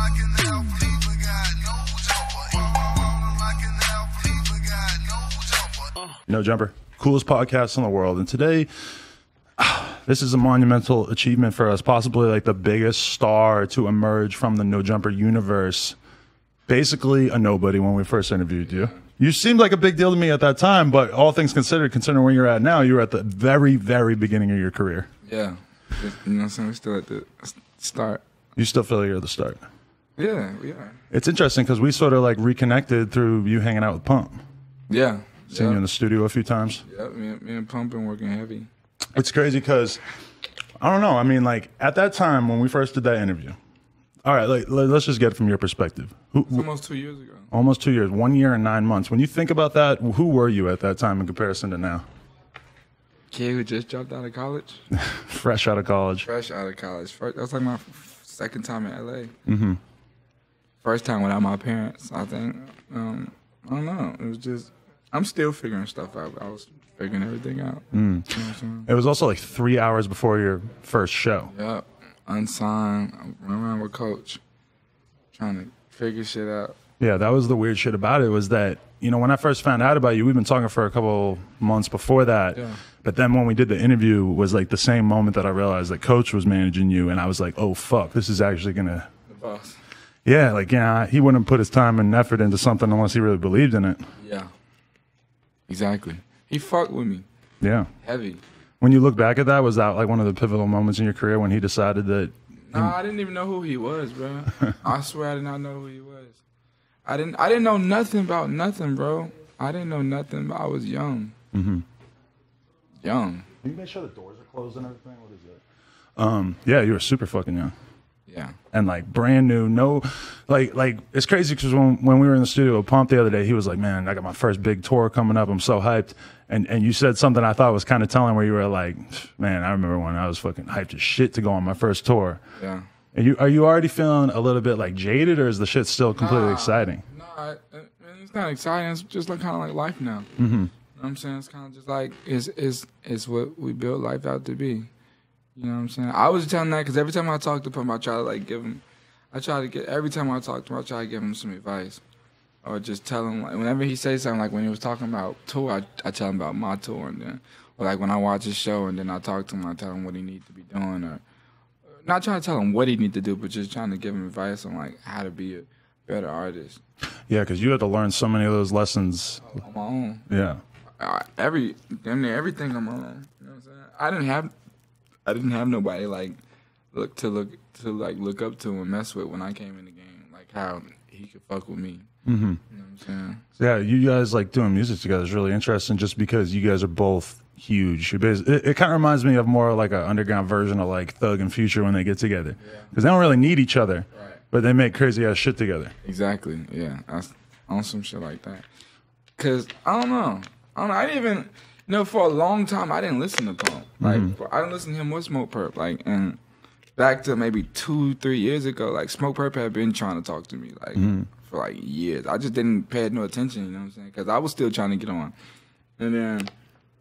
No Jumper, coolest podcast in the world. And today, this is a monumental achievement for us, possibly like the biggest star to emerge from the No Jumper universe. Basically a nobody when we first interviewed you. You seemed like a big deal to me at that time, but all things considered, considering where you're at now, you're at the very, very beginning of your career. Yeah. You know what I'm saying? We're still at the start. You still feel like you're at the start? Yeah, we are. It's interesting because we sort of like reconnected through you hanging out with Pump. Yeah. Seen you in the studio a few times. Yeah, me and Pump been working heavy. It's crazy because, I don't know, I mean, like, at that time when we first did that interview, all right, like, let's just get it from your perspective. It's almost 2 years ago. Almost 2 years, 1 year and 9 months. When you think about that, who were you at that time in comparison to now? Kid who just dropped out of college. Fresh out of college. Fresh out of college. That was like my second time in LA. Mm-hmm. First time without my parents, I think. I don't know. It was just, I'm still figuring stuff out. I was figuring everything out. You know what I'm saying? It was also like 3 hours before your first show. Yep. Unsigned. I'm running around with Coach, trying to figure shit out. Yeah, that was the weird shit about it, was that, you know, when I first found out about you, we've been talking for a couple months before that. Yeah. But then when we did the interview was like the same moment that I realized that Coach was managing you, and I was like, oh, fuck, this is actually going to... The boss. Yeah, like, yeah, he wouldn't put his time and effort into something unless he really believed in it. Yeah. Exactly. He fucked with me. Yeah. Heavy. When you look back at that, was that like one of the pivotal moments in your career when he decided that... Nah, I didn't even know who he was, bro. I swear I did not know who he was. I didn't know nothing about nothing, bro. I didn't know nothing. I was young. Mm-hmm. Young. Can you make sure the doors are closed and everything? What is it? Yeah, you were super fucking young. Yeah. And like brand new, no, like it's crazy because when we were in the studio with Pump the other day, he was like, man, I got my first big tour coming up. I'm so hyped. And you said something I thought was kind of telling, where you were like, man, I remember when I was fucking hyped as shit to go on my first tour. Yeah. And are you already feeling a little bit like jaded, or is the shit still completely exciting? Nah, it's not exciting. It's just like kind of like life now. Mm-hmm. You know what I'm saying? It's kind of just like, it's what we built life out to be. You know what I'm saying? I was telling that because every time I talk to Pump, I try to like give him, every time I talk to him, I try to give him some advice. Or just tell him, like, whenever he says something, like when he was talking about tour, I tell him about my tour. And then, or like when I watch his show and then I talk to him, I tell him what he needs to be doing. Or not trying to tell him what he needs to do, but just trying to give him advice on like how to be a better artist. Yeah, because you had to learn so many of those lessons. On my own. Yeah. Damn near everything on my own. You know what I'm saying? I didn't have nobody like look up to and mess with when I came in the game. Like how he could fuck with me. Mm-hmm. You know what I'm saying? So yeah, you guys like doing music together is really interesting, just because you guys are both huge. It kind of reminds me of more like an underground version of like Thug and Future when they get together, because they don't really need each other, right, but they make crazy ass shit together. Exactly. Yeah, on some shit like that. Cause I don't know. I didn't even, for a long time I didn't listen to Pump. Like I didn't listen to him or Smoke Perp. Like, and back to maybe 2-3 years ago, like Smoke Perp had been trying to talk to me like for like years. I just didn't pay no attention. You know what I'm saying? Because I was still trying to get on. And then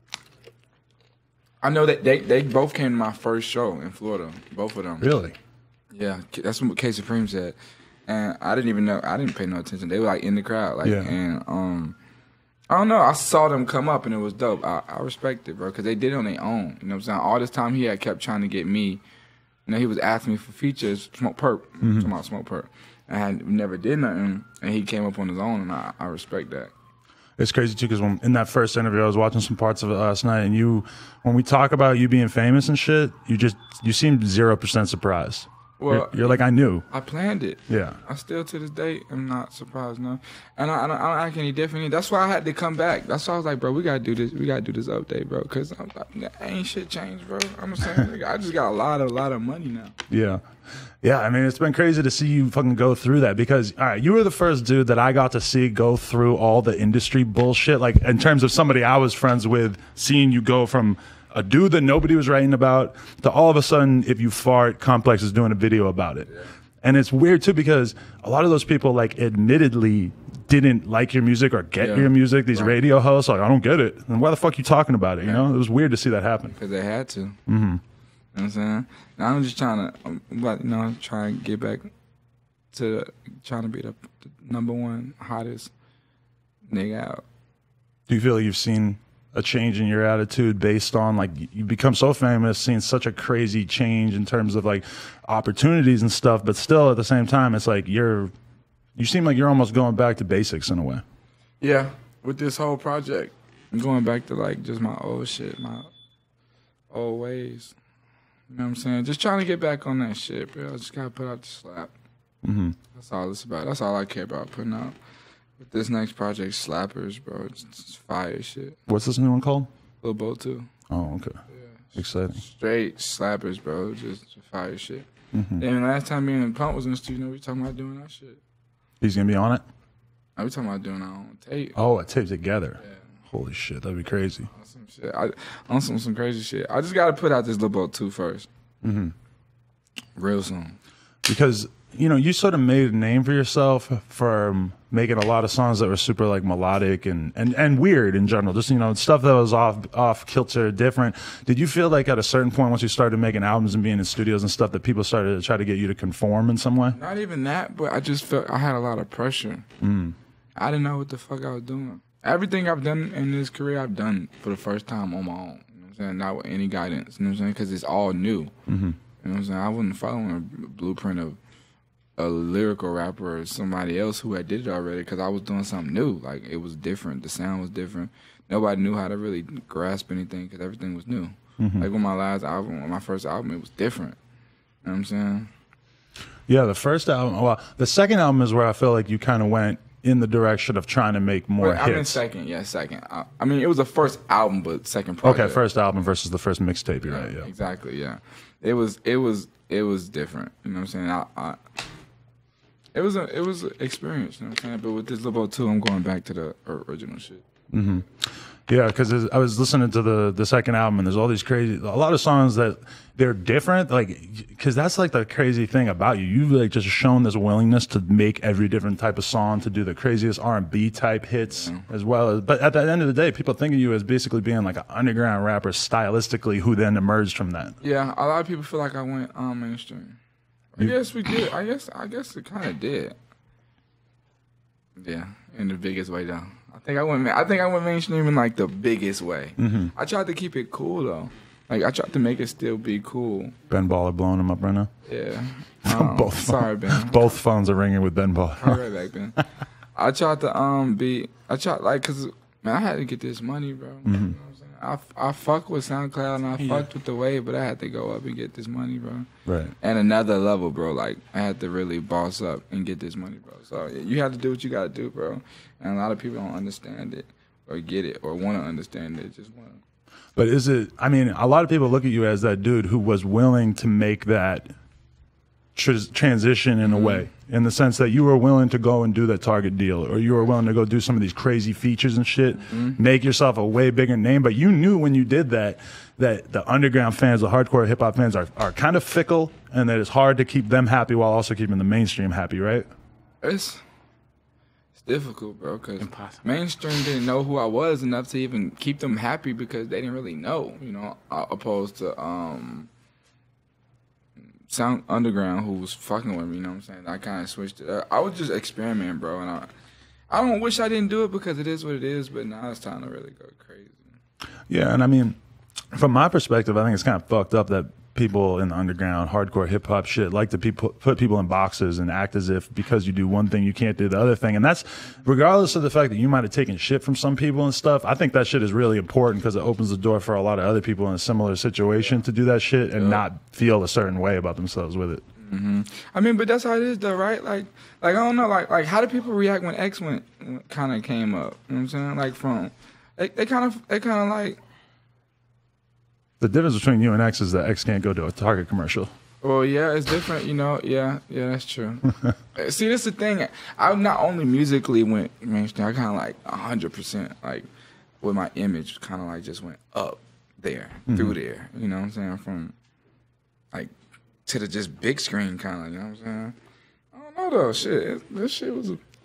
I know that they both came to my first show in Florida. Both of them. Really? Yeah, that's what K Supreme said. And I didn't even know. I didn't pay no attention. They were like in the crowd, like, and I don't know. I saw them come up and it was dope. I respect it, bro, because they did it on their own. You know what I'm saying? All this time he had kept trying to get me. He was asking me for features, Smoke Perp, talking about Smoke Perp. I had never did nothing, and he came up on his own, and I respect that. It's crazy too, because in that first interview, I was watching some parts of it last night, and when we talk about you being famous and shit, you seemed 0% surprised. Well, you're like, I knew. I planned it. Yeah. I still, to this day, am not surprised, no. And I don't act any differently. That's why I had to come back. That's why I was like, bro, we got to do this. We got to do this update, bro. Because ain't shit changed, bro. I'm saying, I just got a lot of money now. Yeah. Yeah, I mean, it's been crazy to see you fucking go through that, because, all right, you were the first dude that I got to see go through all the industry bullshit. Like, in terms of somebody I was friends with, seeing you go from a dude that nobody was writing about to all of a sudden, if you fart, Complex is doing a video about it. Yeah. And it's weird too, because a lot of those people, like, admittedly didn't like your music or get your music. These radio hosts, like, I don't get it. And why the fuck are you talking about it? You know, it was weird to see that happen. Because they had to. Mm-hmm. You know what I'm saying? Now I'm just trying to, try and get back to trying to be the number one hottest nigga out. Do you feel like you've seen a change in your attitude based on like you become so famous, seeing such a crazy change in terms of like opportunities and stuff, but still at the same time, it's like you seem like you're almost going back to basics in a way. Yeah, with this whole project, I'm going back to like just my old shit, my old ways. You know what I'm saying? Just trying to get back on that shit, bro. I just gotta put out the slap. Mm-hmm. That's all it's about. That's all I care about putting out. With this next project, Slappers, bro. It's fire shit. What's this new one called? Lil Bo 2. Oh, okay. Yeah. Exciting. Straight slappers, bro. Just fire shit. Mm-hmm. And last time me and Pump was in the studio, we were talking about doing that shit. He's gonna be on it? We were talking about doing our own tape. Oh, a tape together. Yeah. Holy shit, that'd be crazy. On some shit. On some crazy shit. I just gotta put out this Lil Bo 2 first. Mm-hmm. Real soon. Because, you know, you sort of made a name for yourself from making a lot of songs that were super like melodic and weird in general. Just, you know, stuff that was off kilter, different. Did you feel like at a certain point once you started making albums and being in studios and stuff that people started to try to get you to conform in some way? Not even that, but I just felt I had a lot of pressure. Mm. I didn't know what the fuck I was doing. Everything I've done in this career, I've done for the first time on my own. You know what I'm saying? Not with any guidance. You know what I'm saying? Because it's all new. Mm-hmm. You know what I'm saying? I wasn't following a blueprint of a lyrical rapper or somebody else who had did it already because I was doing something new. Like, it was different. The sound was different. Nobody knew how to really grasp anything because everything was new. Mm-hmm. Like, with my first album, it was different. You know what I'm saying? Yeah, the first album, well, the second album is where I feel like you kind of went in the direction of trying to make more hits. I mean, second. I mean, it was the first album, but second project. Okay, first album versus the first mixtape, you're right, yeah. Exactly, yeah. It was different. You know what I'm saying? It was an experience, you know what I'm saying? But with this Lil Bo 2, I'm going back to the original shit. Mm-hmm. Yeah, because I was listening to the second album, and there's all these a lot of songs that they're different, like, because that's like the crazy thing about you. You've like just shown this willingness to make every different type of song, to do the craziest R&B type hits as well as. But at the end of the day, people think of you as basically being like an underground rapper stylistically, who then emerged from that. Yeah, a lot of people feel like I went mainstream. I guess we did. I guess it kind of did. Yeah, in the biggest way though. I think I went mainstream in like the biggest way. Mm-hmm. I tried to keep it cool though. Like I tried to make it still be cool. Ben Baller blowing him up right now. Yeah. Both. Sorry, Ben. Both phones are ringing with Ben Baller. All right, back Ben. I tried to cause man, I had to get this money, bro. Mm-hmm. You know what I'm saying? I fuck with SoundCloud and I fucked with the wave, but I had to go up and get this money, bro. Right. And another level, bro. Like I had to really boss up and get this money, bro. So you have to do what you gotta do, bro. And a lot of people don't understand it or get it or want to understand it. Just want to. But is it? I mean, a lot of people look at you as that dude who was willing to make that transition in a way, in the sense that you were willing to go and do that Target deal, or you were willing to go do some of these crazy features and shit, make yourself a way bigger name. But you knew when you did that the underground fans, the hardcore hip hop fans are kind of fickle, and that it's hard to keep them happy while also keeping the mainstream happy, right? It's difficult, bro, because mainstream didn't know who I was enough to even keep them happy because they didn't really know, you know, opposed to Sound Underground, who was fucking with me, you know what I'm saying? I kind of switched it up. I was just experimenting, bro, and I don't wish I didn't do it because it is what it is, but now it's time to really go crazy. Yeah, and I mean, from my perspective, I think it's kind of fucked up that people in the underground hardcore hip hop shit like to put people in boxes and act as if because you do one thing you can't do the other thing. And that's regardless of the fact that you might have taken shit from some people and stuff. I think that shit is really important because it opens the door for a lot of other people in a similar situation to do that shit and not feel a certain way about themselves with it. Mm-hmm. I mean, but that's how it is though, right? Like I don't know, like how do people react when X kind of came up? You know what I'm saying? Like from they kind of like. The difference between you and X is that X can't go to a Target commercial. Well, yeah, it's different, you know. Yeah, that's true. See, that's the thing. I not only musically went mainstream, I kind of like 100%, like with my image, kind of like just went up there, through there. You know what I'm saying? From like to the just big screen, kind of. You know what I'm saying? I don't know though. Shit, this shit was.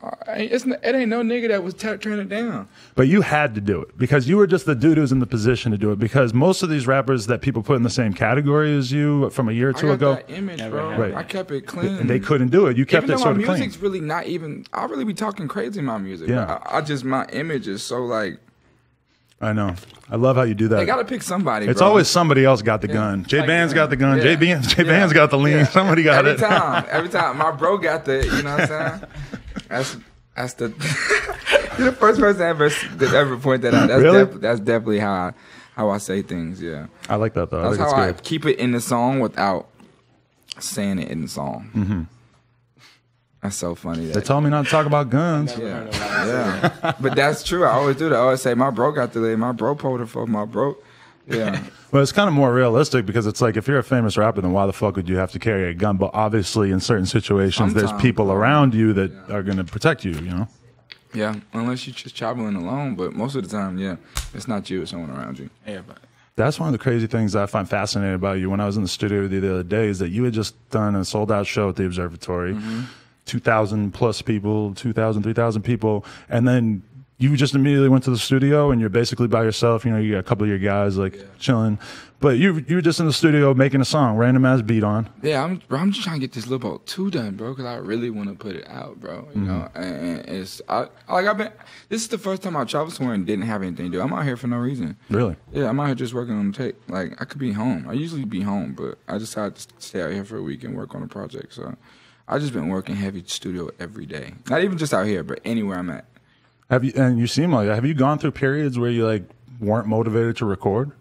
It ain't no nigga that was turning it down. But you had to do it because you were just the dude who's in the position to do it. Because most of these rappers that people put in the same category as you from a year or two ago, that image, bro. Right. I kept it clean, and they couldn't do it. You kept even it though sort my of clean. music's really not even. I really be talking crazy in my music. Yeah. But my image is so like. I know. I love how you do that. They gotta pick somebody. It's bro. always somebody else got the gun. J Band's got the gun. Yeah. J Band's got the lean. Somebody got every it. Every time, my bro got the. You know what I'm saying? That's the. You're the first person to ever point that out. That's Really? That's definitely how I say things. Yeah. I like that though. That's I think how it's I good. keep it in the song without saying it in the song. Mm-hmm. That's so funny. They told me not to talk about guns. Yeah. But that's true. I always do that. I always say my bro got the lead. My bro pulled it for my bro. Yeah. Well, it's kind of more realistic because it's like if you're a famous rapper, then why the fuck would you have to carry a gun? But obviously, in certain situations, there's Sometimes, people bro. around you that are going to protect you. You know. Yeah. Unless you're just traveling alone, but most of the time, yeah, it's not you. It's someone around you. Everybody. That's one of the crazy things I find fascinating about you. When I was in the studio with you the other day, is that you had just done a sold out show at the Observatory, 2,000 plus people, 2,000, 3,000 people, and then you just immediately went to the studio and you're basically by yourself. You know, you got a couple of your guys like chilling, but you were just in the studio making a song, random ass beat on. Yeah, I'm just trying to get this Lil Boat 2 done, bro, because I really want to put it out, bro. You know, and it's this is the first time I traveled somewhere and didn't have anything to do. I'm out here for no reason. Really? Yeah, I'm out here just working on the tape. Like, I could be home. I usually be home, but I decided to stay out here for a week and work on a project. So I just been working heavy studio every day. Not even just out here, but anywhere I'm at. Have you? And you seem like, have you gone through periods where you like weren't motivated to record?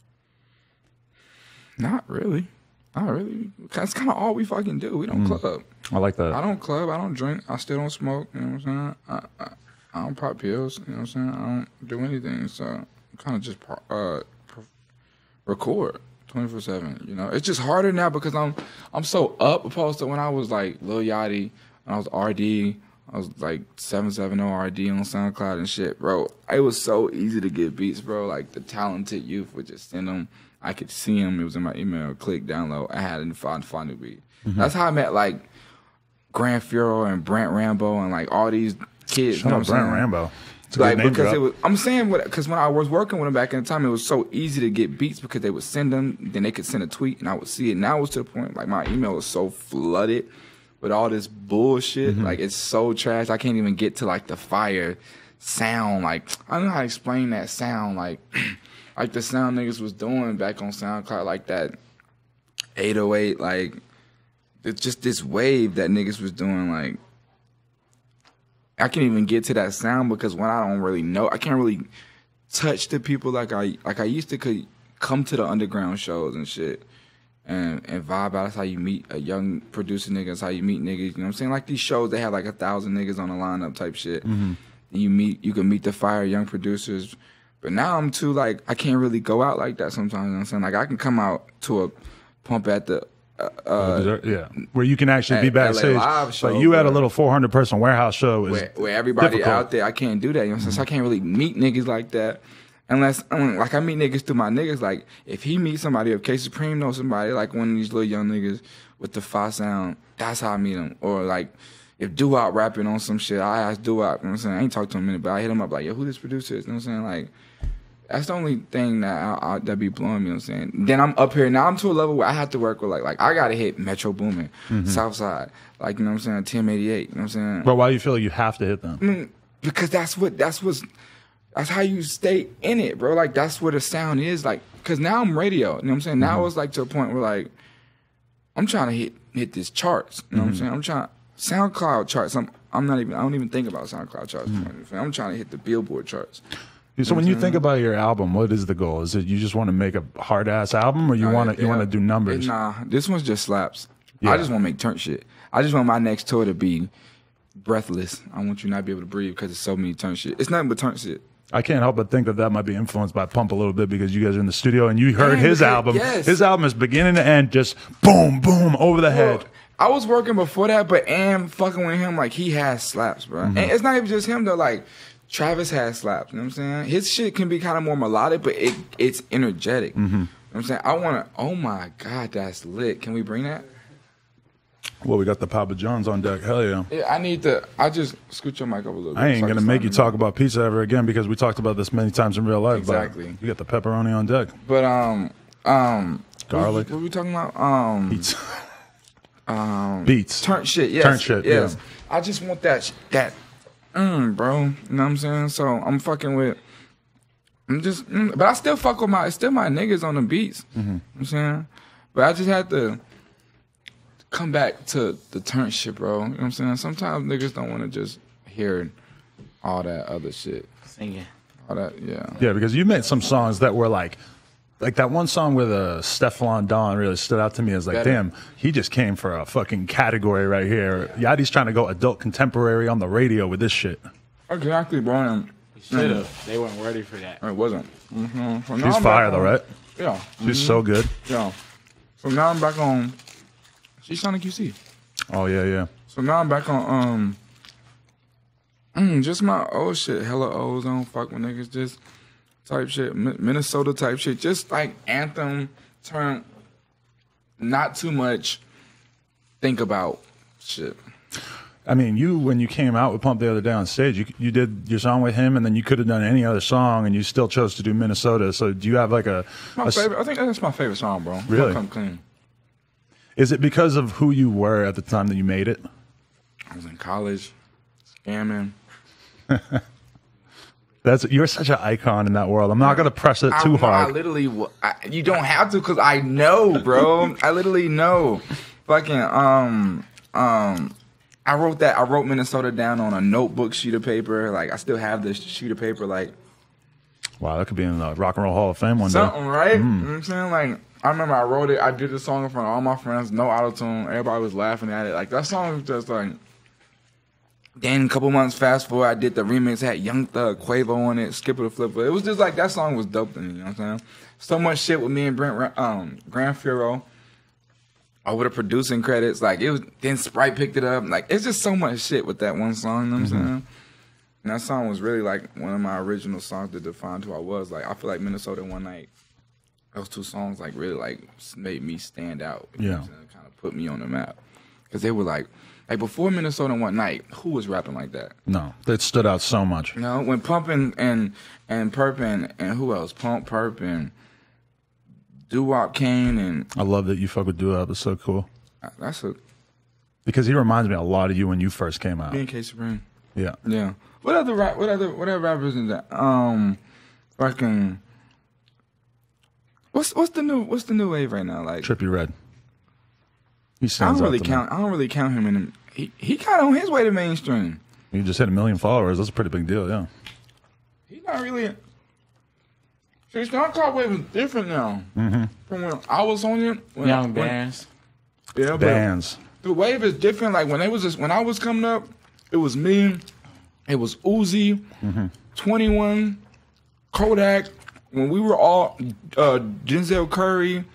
Not really. Not really. That's kind of all we fucking do. We don't club. I like that. I don't club. I don't drink. I still don't smoke. You know what I'm saying? I don't pop pills. You know what I'm saying? I don't do anything. So I kind of just record 24/7. You know, it's just harder now because I'm so up opposed to when I was like Lil Yachty, when I was RD. I was like 770 RD on SoundCloud and shit, bro. It was so easy to get beats, bro. Like the talented youth would just send them. I could see them. It was in my email. Click, download. I had to find new beat. That's how I met like Grand Furo and Brent Rambo and like all these kids. Shout out Brent Rambo. It's a Like good name because drop. it was. I'm saying because when I was working with them back in the time, it was so easy to get beats because they would send them. Then they could send a tweet and I would see it. Now it's to the point like my email was so flooded with all this bullshit. Like it's so trash. I can't even get to like the fire sound. Like I don't know how to explain that sound. Like like the sound niggas was doing back on SoundCloud, like that 808, like it's just this wave that niggas was doing. Like I can't even get to that sound because when I don't really know, I can't really touch the people like I used to. Could come to the underground shows and shit. And vibe out. That's how you meet a young producer nigga. That's how you meet niggas. You know what I'm saying? Like these shows, they have like 1,000 niggas on the lineup type shit. And you can meet the fire young producers. But now I'm too like, I can't really go out like that sometimes. You know what I'm saying? Like I can come out to a pump at the, yeah, where you can actually be at LA backstage. Live show, Like you had a bro. little 400 person warehouse show. Is where everybody difficult. out there, I can't do that. You know what I'm saying? So I can't really meet niggas like that. Unless, like, I meet niggas through my niggas. Like, if he meets somebody, if K Supreme knows somebody, like one of these little young niggas with the Fa sound, that's how I meet him. Or, like, if Doo-Wop rapping on some shit, I ask Doo-Wop, you know what I'm saying? I ain't talked to him in a minute, but I hit him up, like, yo, who this producer is? You know what I'm saying? Like, that's the only thing that that be blowing me, you know what I'm saying? Then I'm up here, now I'm to a level where I have to work with, like I got to hit Metro Boomin, Southside, like, you know what I'm saying, TM88, you know what I'm saying? But why do you feel like you have to hit them? I mean, because that's how you stay in it, bro. Like, that's what the sound is. Like, because now I'm radio. You know what I'm saying? Now it's like to a point where, like, I'm trying to hit this charts. You know what I'm saying? I'm trying SoundCloud charts. I don't even think about SoundCloud charts. I'm trying to hit the Billboard charts. So when you think about your album, what is the goal? Is it you just want to make a hard ass album, or you want to do numbers? Nah, this one's just slaps. Yeah. I just want to make turn shit. I just want my next tour to be breathless. I want you not to be able to breathe because it's so many turn shit. It's nothing but turn shit. I can't help but think that might be influenced by Pump a little bit because you guys are in the studio and you heard Man, his album. yes. His album is beginning to end, just boom, boom, over the head. Well, I was working before that, but fucking with him, like, he has slaps, bro. And it's not even just him, though. Like, Travis has slaps, you know what I'm saying? His shit can be kind of more melodic, but it's energetic. You know what I'm saying? I want to, oh my God, that's lit. Can we bring that? Well, we got the Papa John's on deck. Hell yeah. Yeah, I just scoot your mic up a little bit. I ain't so going to make you talk about pizza ever again because we talked about this many times in real life. Exactly. But you got the pepperoni on deck. But, Garlic. What were we talking about? Beets. Beets. Turnt shit, yes. Turnt shit, yes. yeah. I just want that, bro. You know what I'm saying? So I'm fucking with, but I still fuck with my niggas on the beats. You know what I'm saying? But I just had to come back to the turnt shit, bro. You know what I'm saying? Sometimes niggas don't want to just hear all that other shit. Singing. All that, yeah. Yeah, because you made some songs that were like that one song with Stefflon Don really stood out to me as like, Better. damn, he just came for a fucking category right here. Yachty's trying to go adult contemporary on the radio with this shit. Exactly, bro. And Should have. They weren't ready for that. it wasn't. So now She's I'm fire back though, on- right? Yeah. She's so good. Yeah. So now I'm back on. She's Sonic QC. Oh yeah, yeah. So now I'm back on just my old shit. Hella O's, I don't fuck with niggas. Just type shit, Minnesota type shit. Just like anthem turn. Not too much. Think about shit. I mean, when you came out with Pump the other day on stage, you did your song with him, and then you could have done any other song, and you still chose to do Minnesota. So do you have like My favorite. I think that's my favorite song, bro. Really? Come clean. Is it because of who you were at the time that you made it? I was in college, scamming. You're such an icon in that world. I'm not gonna press it too hard. I literally, you don't have to, cause I know, bro. I literally know. Fucking, I wrote Minnesota down on a notebook sheet of paper. Like, I still have this sheet of paper. Like, Wow, that could be in the Rock and Roll Hall of Fame one day. something, right? You know what I'm saying? Like, I remember I wrote it. I did the song in front of all my friends. No auto-tune. Everybody was laughing at it. Like, that song was just like... Then a couple months fast forward, I did the remix. Had Young Thug, Quavo on it, Skipper the Flipper. It was just like, that song was dope to me, you know what I'm saying? So much shit with me and Grand Furo over the producing credits. Like, it was, then Sprite picked it up. Like, it's just so much shit with that one song, you know what I'm saying? And that song was really like one of my original songs that defined who I was. Like, I feel like Minnesota One Night, those two songs like really like made me stand out. You know what I'm saying? Kind of put me on the map. Because they were like before Minnesota One Night, who was rapping like that? No, it stood out so much. You know, when Pump and Perp and who else? Pump, Perp, and Doo-Wop Kane, and I love that you fuck with Doo-Wop. It's so cool. that's a Because he reminds me a lot of you when you first came out. me and K Supreme. Yeah. Yeah. What other rappers is that? Fucking. What's the new wave right now? Like, Trippie Redd. He I stands don't out really to count. I don't really count him in. He kind of on his way to mainstream. me. He just hit 1 million followers. That's a pretty big deal, yeah. He's not really. See, SoundCloud wave is different now from when I was on it. Young bands. Yeah, but Bands. the wave is different. Like when I was coming up, it was me, it was Uzi, 21, Kodak. When we were all Denzel Curry,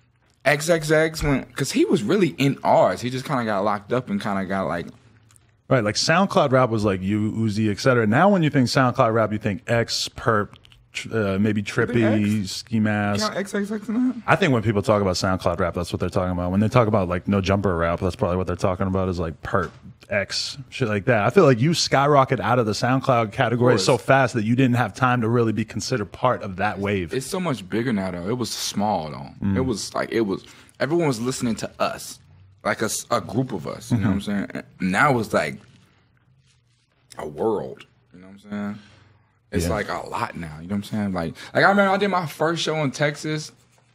XXX, because he was really in ours. He just kind of got locked up and kind of got like. Right, like SoundCloud rap was like you, Uzi, etc. Now when you think SoundCloud rap, you think X, Perp, maybe Trippie, Ski Mask. Count XXX in that? I think when people talk about SoundCloud rap, that's what they're talking about. When they talk about like No Jumper rap, that's probably what they're talking about is like Perp, X, shit like that. I feel like you skyrocketed out of the SoundCloud category so fast that you didn't have time to really be considered part of that wave. It's so much bigger now, though. It was small, though. It was everyone was listening to us, like a group of us. You know what I'm saying? And now it's like a world. You know what I'm saying? It's like a lot now. You know what I'm saying? Like I remember I did my first show in Texas,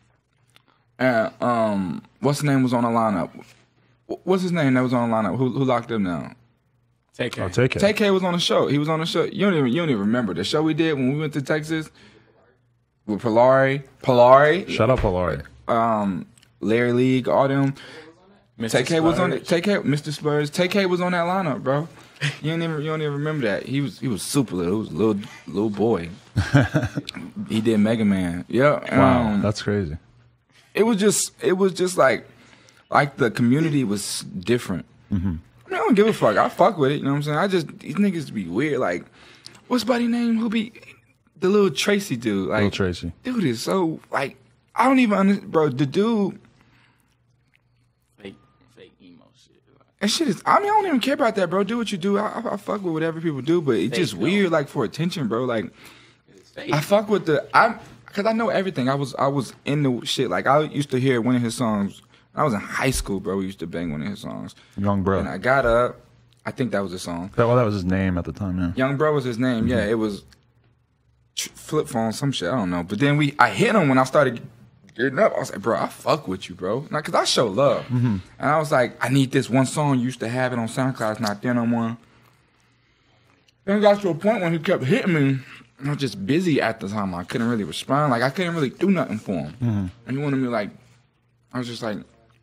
and what's his name was on the lineup? What's his name that was on the lineup? Who locked up now? Take care. I'll take it. TK was on the show. He was on the show. You don't even remember the show we did when we went to Texas with Polari, Shut up, Polari. Larry League, all them. Mr. TK was on it. Splurge. TK, Mr. Spurs. TK was on that lineup, bro. You don't even remember that. He was super little. He was a little boy. He did Mega Man. Yeah. Wow, that's crazy. It was just like the community was different. I mean, I don't give a fuck. I fuck with it. You know what I'm saying? These niggas be weird. Like, what's buddy name? Who be the little Tracy dude? Like, Little Tracy. Dude is so like I don't even understand, bro. The dude. Fake emo shit. And shit is, I don't even care about that, bro. Do what you do. I fuck with whatever people do, but it's just weird, like, for attention, bro. Like, I fuck with because I know everything. I was into shit. Like, I used to hear one of his songs. When I was in high school, bro. We used to bang one of his songs. Young Bro. And I got up. I think that was the song. That was his name at the time, yeah. Young Bro was his name. Yeah, it was flip phone, some shit. I don't know. But then I hit him when I started getting up. I was like, bro, I fuck with you, bro. Like, cause I show love. And I was like, I need this one song. You used to have it on SoundCloud. It's not there no more. Then it got to a point when he kept hitting me. And I was just busy at the time. I couldn't really respond. Like, I couldn't really do nothing for him. And he wanted me like, I was just like,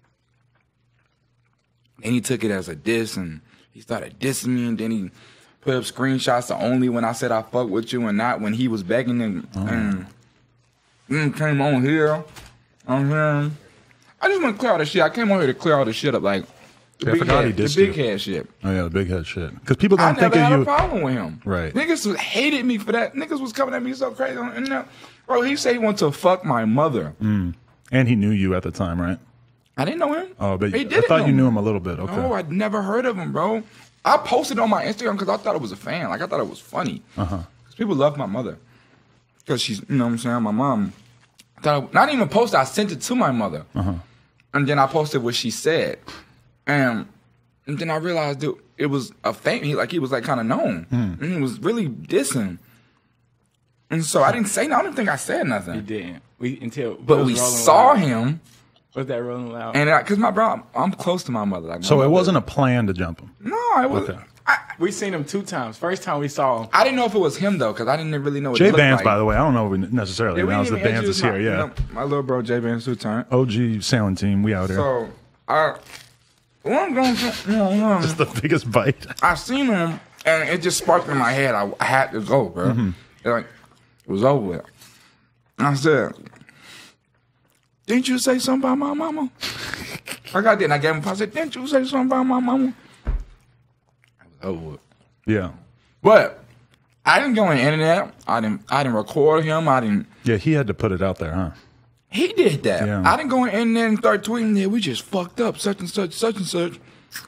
and he took it as a diss and he started dissing me, and then he put up screenshots of only when I said I fuck with you and not when he was begging him. And came on here. I just want to clear all the shit. I came on here to clear all the shit up, like the big head shit. Oh yeah, the big head shit. Because people don't I think never of had you. a problem with him. Right. Niggas hated me for that. Niggas was coming at me so crazy. Bro, he said he wanted to fuck my mother. And he knew you at the time, right? I didn't know him. Oh, but he I didn't thought know you me. knew him a little bit. Okay. No, I'd never heard of him, bro. I posted on my Instagram because I thought it was a fan. Like, I thought it was funny. Because people love my mother. Because she's, you know what I'm saying, my mom. Not even posted, I sent it to my mother. And then I posted what she said. And then I realized it was a fan. He was like kind of known. And he was really dissing. And so I didn't say nothing. I don't think I said nothing. You didn't. But we saw him. Was that rolling loud? And because my bro, I'm close to my mother. Like, So it wasn't a plan to jump him. No, it wasn't. Okay. We seen him 2 times. First time we saw him. I didn't know if it was him though, because I didn't really know what Jay it looked Vance, like. by the way, I don't know if we necessarily announced that Vance is here. Yeah. My little bro Jay Vance who turned. OG sailing team, we out here. So I'm going to, It's the biggest bite. I seen him and it just sparked in my head. I had to go, bro. It was over with. And I said, "Didn't you say something about my mama?" I got there and I gave him. I said, "Didn't you say something about my mama?" It was over with. Yeah. But I didn't go on the internet. I didn't record him. Yeah, he had to put it out there, huh? He did that. Yeah. I didn't go on the internet and start tweeting that we just fucked up, such and such, such and such.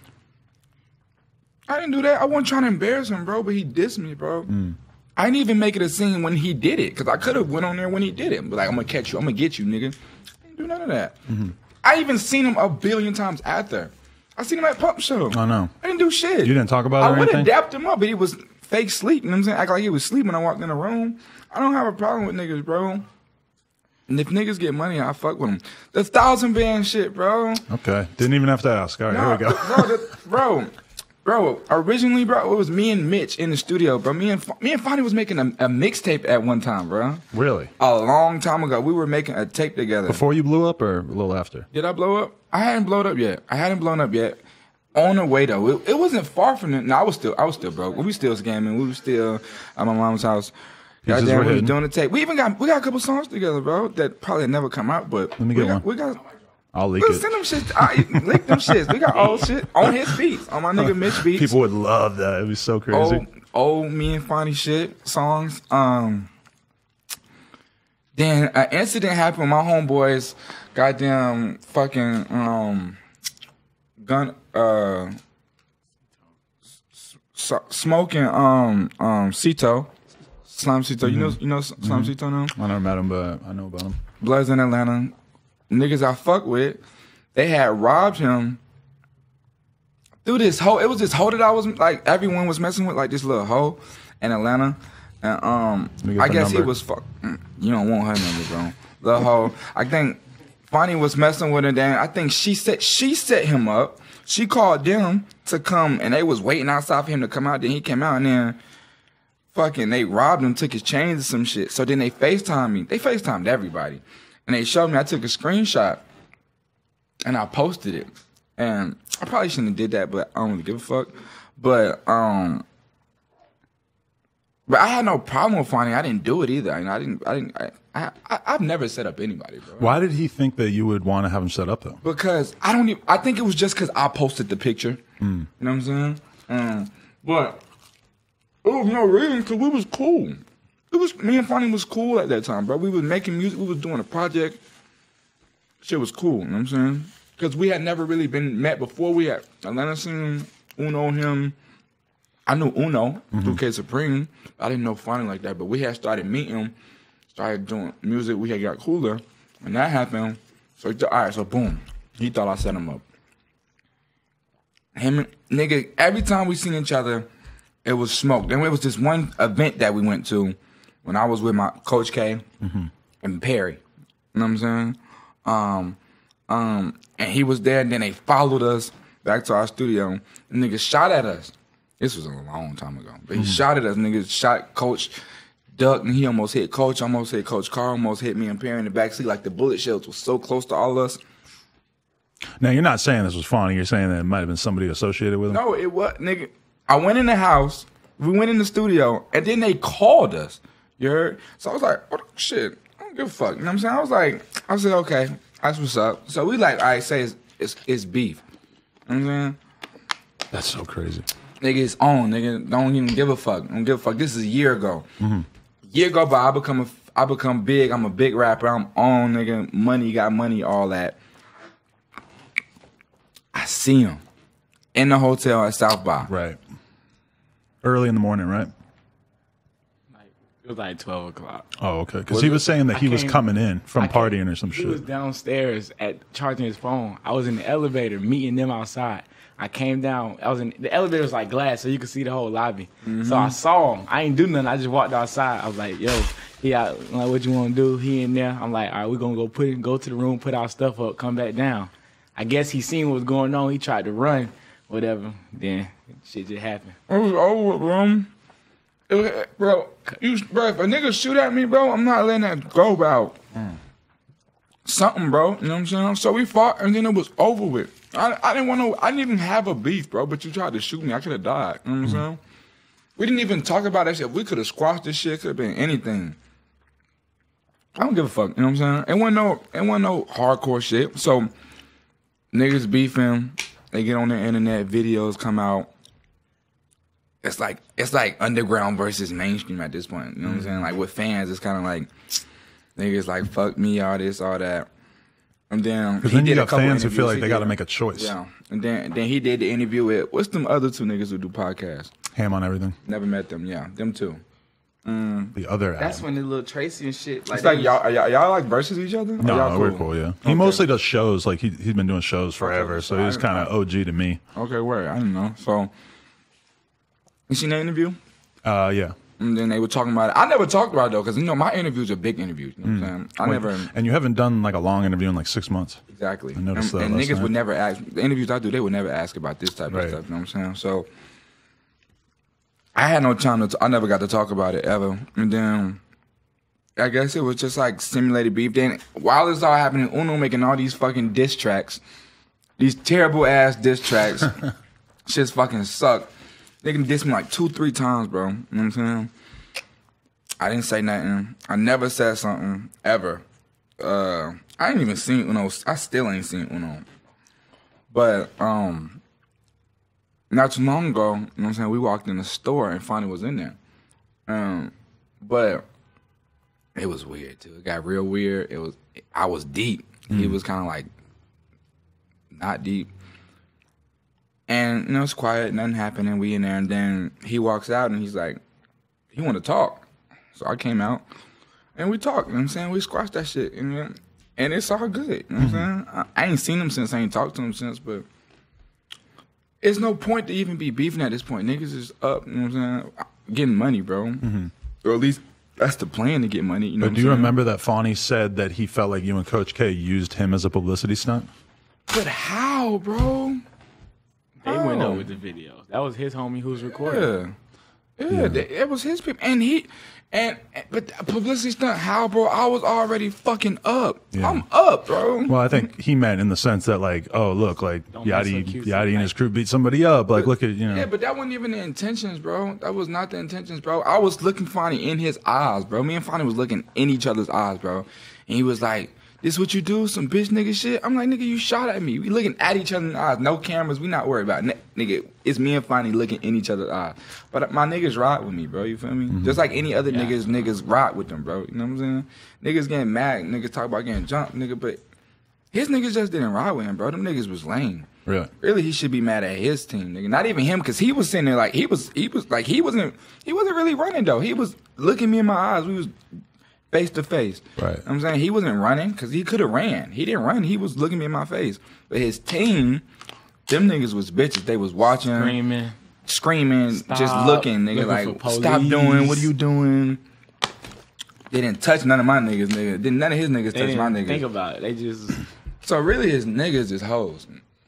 I didn't do that. I wasn't trying to embarrass him, bro, but he dissed me, bro. I didn't even make it a scene when he did it, because I could have went on there when he did it. But like, I'm going to catch you. I'm going to get you, nigga. I didn't do none of that. I even seen him a billion times after. I seen him at Pump Show. I know. I didn't do shit. You didn't talk about it or I would have anything? dapped him up, but he was fake sleep. You know what I'm saying? Act like he was sleeping when I walked in the room. I don't have a problem with niggas, bro. And if niggas get money, I fuck with them. The 1,000 band shit, bro. Okay. Didn't even have to ask. All right, here we go. Bro, originally, bro, it was me and Mitch in the studio, bro. Me and Fonny was making a mixtape at one time, bro. Really? A long time ago. We were making a tape together. Before you blew up or a little after? Did I blow up? I hadn't blown up yet. On the way though, it wasn't far from it. No, I was still broke. We still scamming. We were still at my mom's house. Pieces Goddamn, were we was hidden. doing the tape. We got a couple songs together, bro. That probably never come out, but Let me get one. We got. I'll leak We'll it. send them shit. Leak them shits. We got old shit on his beats, on my nigga Mitch beats. People would love that. It'd be so crazy. Old me and Fonny shit songs. Then an incident happened with my homeboys. Goddamn fucking gun smoking Cito. Slime Cito. You know Slime Cito now? I never met him, but I know about him. Bloods in Atlanta. Niggas I fuck with, they had robbed him through this hoe. It was this hoe that I was like, everyone was messing with, like this little hoe in Atlanta. And me get I the guess he number. was fuck. You don't want her number, bro. The hoe. I think Fonny was messing with her. Then I think she set him up. She called them to come, and they was waiting outside for him to come out. Then he came out, and then fucking they robbed him, took his chains and some shit. So then they FaceTimed me. They FaceTimed everybody. And they showed me, I took a screenshot and I posted it. And I probably shouldn't have did that, but I don't really give a fuck. But I had no problem with Fonny. I didn't do it either. I've never set up anybody, bro. Why did he think that you would want to have him set up, though? Because I think it was just because I posted the picture. You know what I'm saying? But it was no reason, because we was cool. Me and Fonny was cool at that time, bro. We was making music. We was doing a project. Shit was cool. You know what I'm saying? because we had never really been met before. We had Atlanta seen Uno, him. I knew Uno through Kid Supreme. I didn't know Fonny like that, but we had started meeting, started doing music. We had got cooler, and that happened. So all right, so boom, he thought I set him up. Him, nigga, every time we seen each other, it was smoke. Then there was this one event that we went to when I was with my Coach K and Perry. You know what I'm saying? And he was there, and then they followed us back to our studio. And niggas shot at us. This was a long time ago. But he shot at us. Niggas shot Coach, ducked, and he almost hit Coach. Almost hit Coach Carl. Almost hit me and Perry in the backseat. Like the bullet shells was so close to all of us. Now, you're not saying this was funny. You're saying that it might have been somebody associated with him? No, it was, nigga. I went in the house. We went in the studio, and then they called us. You heard? So I was like, oh, shit. I don't give a fuck. You know what I'm saying? I said, okay, that's what's up. So we like, all right, say it's beef. You know what I'm saying? That's so crazy. Nigga, it's on. Nigga, don't even give a fuck. Don't give a fuck. This is a year ago. Year ago, but I become big. I'm a big rapper. I'm on, nigga. Money, got money, all that. I see him in the hotel at South by. Right. Early in the morning, right? It was like 12 o'clock. Oh, okay. Because he was saying that he was coming in from partying or some He shit. was downstairs charging his phone. I was in the elevator meeting them outside. I came down. The elevator was like glass, so you could see the whole lobby. So I saw him. I ain't do nothing. I just walked outside. I was like, yo, he out. I'm like, what you want to do? He in there. I'm like, all right, we're going to go to the room, put our stuff up, come back down. I guess he seen what was going on. He tried to run, whatever. Then shit just happened. It was over, bro. Bro, if a nigga shoot at me, bro, I'm not letting that go, bro. Something, bro. You know what I'm saying? So we fought, and then it was over with. I didn't even have a beef, bro, but you tried to shoot me. I could have died. You know what I'm saying? We didn't even talk about that shit. We could have squashed this shit. Could have been anything. I don't give a fuck. You know what I'm saying? It wasn't no hardcore shit. So niggas beefing. They get on the internet. Videos come out. It's like underground versus mainstream at this point. You know what I'm saying? Like with fans, it's kind of like niggas like fuck me, all this, all that. And then because then you got fans who feel like they got to make a choice. Yeah. And then he did the interview with what's them other two niggas who do podcasts? Ham on Everything. Never met them. Yeah, them two. The other. That's when the little Tracy and shit. It's like y'all like versus each other. No, y'all we're cool. Yeah, he mostly does shows. Like he's been doing shows forever, Okay, so he's kind of OG to me. Okay, word. I didn't know. So you seen that interview? Yeah. And then they were talking about it. I never talked about it though, because my interviews are big interviews. You know what I'm saying? I never. And you haven't done like a long interview in like 6 months. Exactly. I noticed that and last niggas night. would never ask. The interviews I do, they would never ask about this type Right. of stuff. You know what I'm saying? So I had no time I never got to talk about it ever. And then I guess it was just like simulated beef. Then while this all happening, Uno making all these fucking diss tracks, these terrible ass diss tracks. Shit's fucking suck. They can diss me like 2-3 times, bro. You know what I'm saying? I didn't say nothing. I never said something ever. I ain't even seen Uno. I still ain't seen Uno. But not too long ago, you know what I'm saying, we walked in the store and Fonny was in there. But it was weird too. It got real weird. I was deep. He was kind of like not deep. And you know, it's quiet, nothing happening. We in there, and then he walks out and he's like, he want to talk. So I came out and we talked. You know what I'm saying? We squashed that shit, and it's all good. You know what I'm saying? I ain't seen him since. I ain't talked to him since, but it's no point to even be beefing at this point. Niggas is up. You know what I'm saying? Getting money, bro. Or at least that's the plan, to get money. You know But do you remember that Fonny said that he felt like you and Coach K used him as a publicity stunt? But how, bro? They went up with the videos. That was his homie who's recording. Yeah, it was his people, but the publicity stunt. How, bro? I was already fucking up. Yeah. I'm up, bro. Well, I think he meant in the sense that like, oh look, like Don't mess with Yachty QC, and his crew beat somebody up. Like, look at Yeah, but that wasn't even the intentions, bro. That was not the intentions, bro. I was looking Fonny in his eyes, bro. Me and Fonny was looking in each other's eyes, bro. And he was like, "This what you do? Some bitch nigga shit?" I'm like, "Nigga, you shot at me. We looking at each other's eyes. No cameras. We not worried about it. Nigga, it's me and Fonny looking in each other's eyes. But my niggas ride with me, bro. You feel me? Just like any other niggas ride with them, bro. You know what I'm saying? Niggas getting mad. Niggas talk about getting jumped, nigga. But His niggas just didn't ride with him, bro. Them niggas was lame. Really, he should be mad at his team, nigga. Not even him, because he was sitting there like he wasn't really running though. He was looking me in my eyes. We was face to face. Right. You know what I'm saying, he wasn't running because he could have ran. He didn't run. He was looking me in my face. But his team, them niggas was bitches. They was watching, screaming, Stop, just looking, nigga. Like, stop doing. What are you doing? They didn't touch none of my niggas, nigga. None of his niggas touch my niggas. Think about it. They just. So really, his niggas is hoes.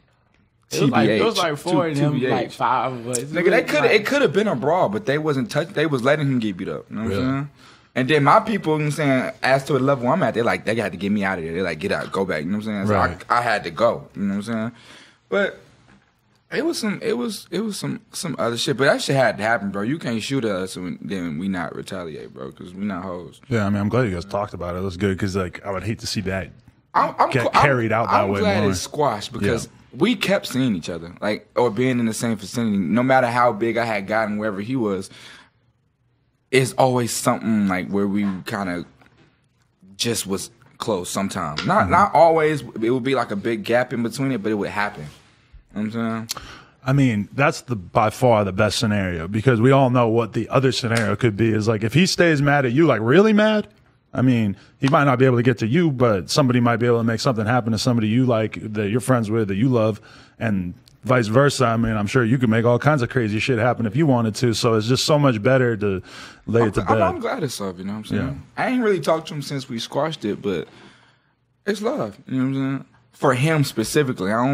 It was like 4 of them, like 5 of us. Nigga, it could have been a brawl, but they wasn't touching. They was letting him get beat up. You know what I'm saying? And then my people, you know what I'm saying, as to the level I'm at, they had to get me out of there. They like, get out, go back. You know what I'm saying? So right. I had to go. You know what I'm saying? But it was some other shit. But that shit had to happen, bro. You can't shoot at us and then we not retaliate, bro, because we not hoes. Yeah, I mean, I'm glad you guys talked about it. That's good, because like I would hate to see that get carried out that way. I'm glad more. it's squashed because we kept seeing each other, like, or being in the same vicinity. No matter how big I had gotten, wherever he was, it's always something like where we kind of just was close sometimes. Not always. It would be like a big gap in between it, but it would happen. You know what I'm saying? I mean, that's by far the best scenario, because we all know what the other scenario could be. Is like if he stays mad at you, like really mad. I mean, he might not be able to get to you, but somebody might be able to make something happen to somebody you like, that you're friends with, that you love, and vice versa. I mean, I'm sure you could make all kinds of crazy shit happen if you wanted to. So it's just so much better to lay it to bed. I'm glad it's love, you know what I'm saying? Yeah. I ain't really talked to him since we squashed it, but it's love, you know what I'm saying? For him specifically, I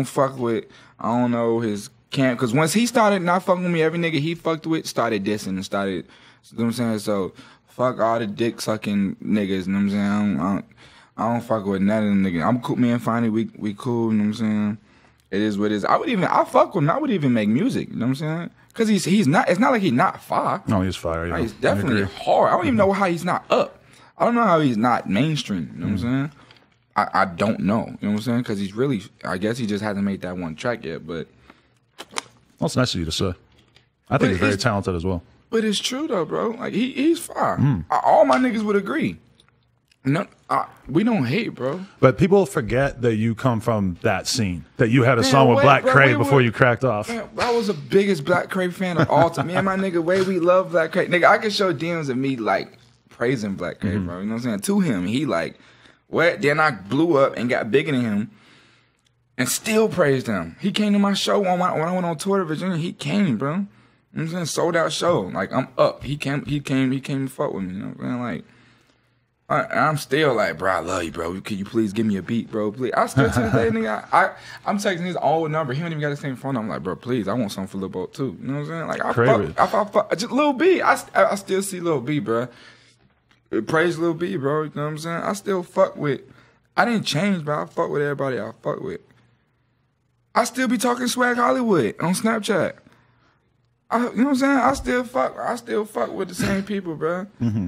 don't know his camp, because once he started not fucking with me, every nigga he fucked with started dissing and started, you know what I'm saying? So fuck all the dick sucking niggas, you know what I'm saying? I don't fuck with none of them niggas. I'm cool, me and Fonny, we cool, you know what I'm saying? It is what it is. I fuck with him. I would even make music, you know what I'm saying? Because he's not, it's not like he's not fire. No, he's fire, yeah. Like, he's definitely hard. I don't even know how he's not up. I don't know how he's not mainstream, you know what I'm saying? I don't know, you know what I'm saying? Because he's really, I guess he just hasn't made that one track yet, but. Well, it's nice of you to say. I think he's very talented as well. But it's true though, bro. Like he's fire. All my niggas would agree. No, we don't hate, bro. But people forget that you come from that scene. That you had a song with Black Cray before you cracked off. Man, I was the biggest Black Cray fan of all time. Me and my nigga Way, we love Black Cray. Nigga, I can show DMs of me like praising Black Cray, bro. You know what I'm saying? To him, he like, what? Then I blew up and got bigger than him. And still praised him. He came to my show when I went on tour to Virginia. He came, bro. You know what I'm saying? Sold out show. Like, I'm up. He came to fuck with me. You know what I'm saying? Like, I'm still like, bro, I love you, bro. Can you please give me a beat, bro? Please. I still to this day, nigga, I'm texting his old number. He don't even got the same phone number. I'm like, bro, please, I want something for Lil Boat too. You know what I'm saying? Like, I fuck just Lil B. I still see Lil B, bro. Praise Lil B, bro. You know what I'm saying? I still fuck with. I didn't change, bro. I fuck with everybody I fuck with. I still be talking Swag Hollywood on Snapchat. You know what I'm saying? I still fuck with the same people, bro.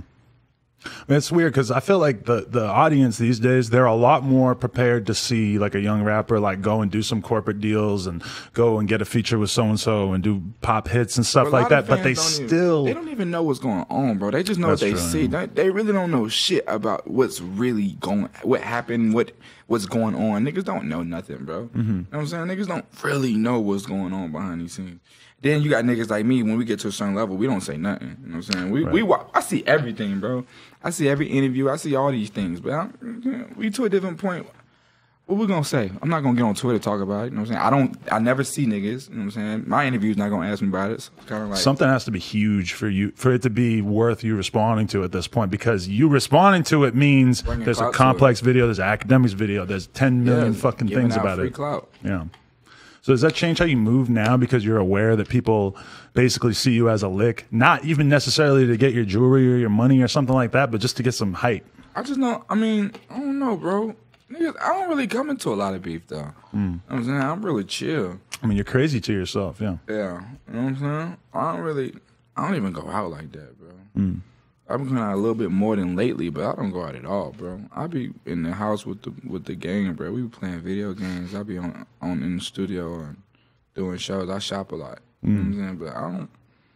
It's weird because I feel like the audience these days, they're a lot more prepared to see like a young rapper like go and do some corporate deals and go and get a feature with so-and-so and do pop hits and stuff like that. But they don't even know what's going on, bro. They just know what they see. They really don't know shit about what's really what happened, what's going on. Niggas don't know nothing, bro. You know what I'm saying? Niggas don't really know what's going on behind these scenes. Then you got niggas like me, when we get to a certain level, we don't say nothing. You know what I'm saying? I see everything, bro. I see every interview. I see all these things. But we to a different point. What we gonna say? I'm not gonna get on Twitter to talk about it. You know what I'm saying? I never see niggas. You know what I'm saying? My interview's not gonna ask me about it. So kind of like something has to be huge for it to be worth you responding to at this point, because you responding to it means there's a complex video, there's an academics video, there's 10 million fucking things about it. Clout. Yeah. So does that change how you move now, because you're aware that people basically see you as a lick, not even necessarily to get your jewelry or your money or something like that, but just to get some hype? I just know, I don't know, bro. Niggas, I don't really come into a lot of beef, though. You know what I'm saying? I'm really chill. I mean, you're crazy to yourself, yeah. Yeah. You know what I'm saying? I don't even go out like that, bro. I've been going out a little bit more than lately, but I don't go out at all, bro. I be in the house with the gang, bro. We be playing video games. I be on in the studio and doing shows. I shop a lot. You know what I'm saying? But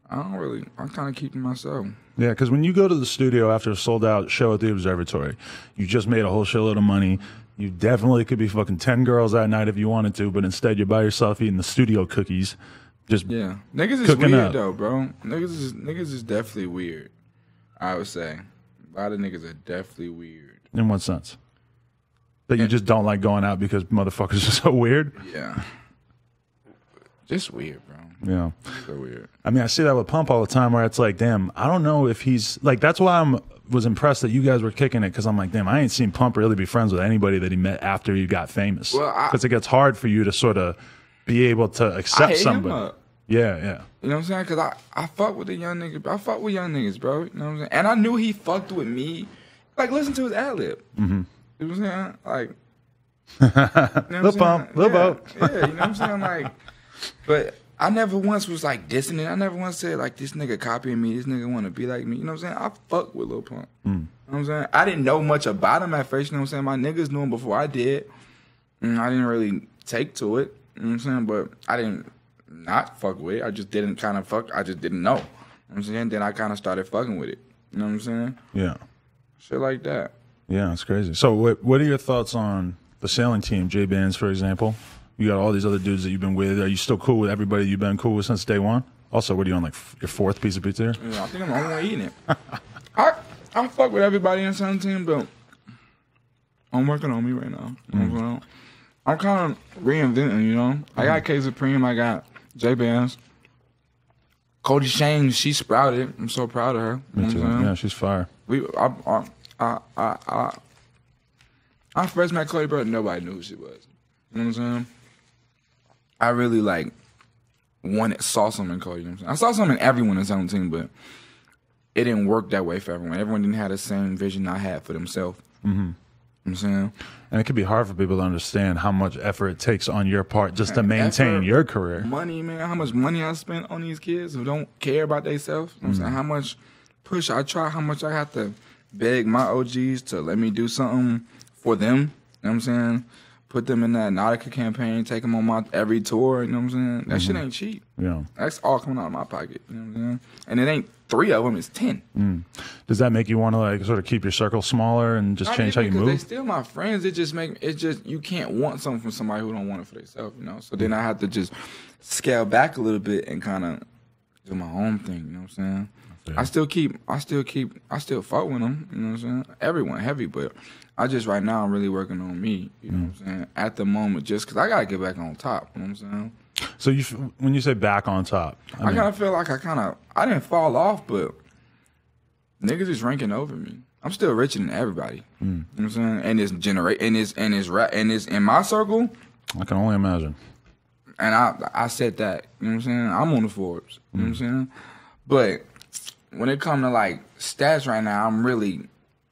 I kind of keep to myself. Yeah, because when you go to the studio after a sold out show at the Observatory, you just made a whole shitload of money. You definitely could be fucking 10 girls that night if you wanted to, but instead you're by yourself eating the studio cookies. Just Yeah, niggas is cooking weird up. though, bro. Niggas is definitely weird. I would say a lot of niggas are definitely weird. In what sense? That you just don't like going out because motherfuckers are so weird? Yeah, just weird, bro. Yeah. So weird. I mean, I see that with Pump all the time where it's like, damn, I don't know if he's like, that's why was impressed that you guys were kicking it, because I'm like, damn, I ain't seen Pump really be friends with anybody that he met after he got famous. Well, because it gets hard for you to sort of be able to accept hit him somebody. up. Yeah, yeah. You know what I'm saying? Because I fuck with the young niggas. I fuck with young niggas, bro. You know what I'm saying? And I knew he fucked with me. Like, listen to his ad-lib. Mm-hmm. You know what I'm saying? Like, you know what I'm Lil saying? Pump, Lil Pump. Yeah, you know what I'm saying? Like, but I never once was like dissing it. I never once said like, this nigga copying me. This nigga want to be like me. You know what I'm saying? I fuck with Lil Pump. You know what I'm saying? I didn't know much about him at first. You know what I'm saying? My niggas knew him before I did. And I didn't really take to it. You know what I'm saying? But I didn't not fuck with it. I just didn't kind of fuck. I just didn't know. You know what I'm saying? Then I kind of started fucking with it. You know what I'm saying? Yeah. Shit like that. Yeah, it's crazy. So what are your thoughts on the sailing team, J Bands, for example? You got all these other dudes that you've been with. Are you still cool with everybody you've been cool with since day one? Also, what are you on, like your fourth piece of pizza here? Yeah, I think I'm the only one eating it. I fuck with everybody in some team, but I'm working on me right now. You know what I'm saying? I'm kind of reinventing, you know? I got K Supreme, I got J Bands. Cody Shane, she sprouted. I'm so proud of her. You know Me too. what I'm saying? Yeah, she's fire. I first met Cody, bro, nobody knew who she was. You know what I'm saying? I really like saw something in Cody. You know what I'm saying? I saw something in everyone in 17, but it didn't work that way for everyone. Everyone didn't have the same vision I had for themselves. Mm-hmm. You know what I'm saying? And it can be hard for people to understand how much effort it takes on your part just to maintain Effort, your career. Money, man. How much money I spent on these kids who don't care about themselves. You know what I'm saying? How much push I try, how much I have to beg my OGs to let me do something for them. You know what I'm saying? Put them in that Nautica campaign, take them on my every tour. You know what I'm saying? That shit ain't cheap. Yeah. That's all coming out of my pocket. You know what I'm saying? And it ain't 3 of them, it's 10. Does that make you want to like sort of keep your circle smaller and just change how you Because they move? still my friends. It just you can't want something from somebody who don't want it for themselves, you know? So then I have to just scale back a little bit and kind of do my own thing, you know what I'm saying? I still fuck with them, you know what I'm saying? Everyone heavy, but I just right now I'm really working on me, you know what I'm saying? At the moment, just because I got to get back on top, you know what I'm saying? So when you say back on top, I kind of feel like I didn't fall off, but niggas is ranking over me. I'm still richer than everybody. You know what I'm saying? And it's in my circle. I can only imagine. And I said that. You know what I'm saying? I'm on the Forbes. You know what I'm saying? But when it comes to like stats right now, I'm really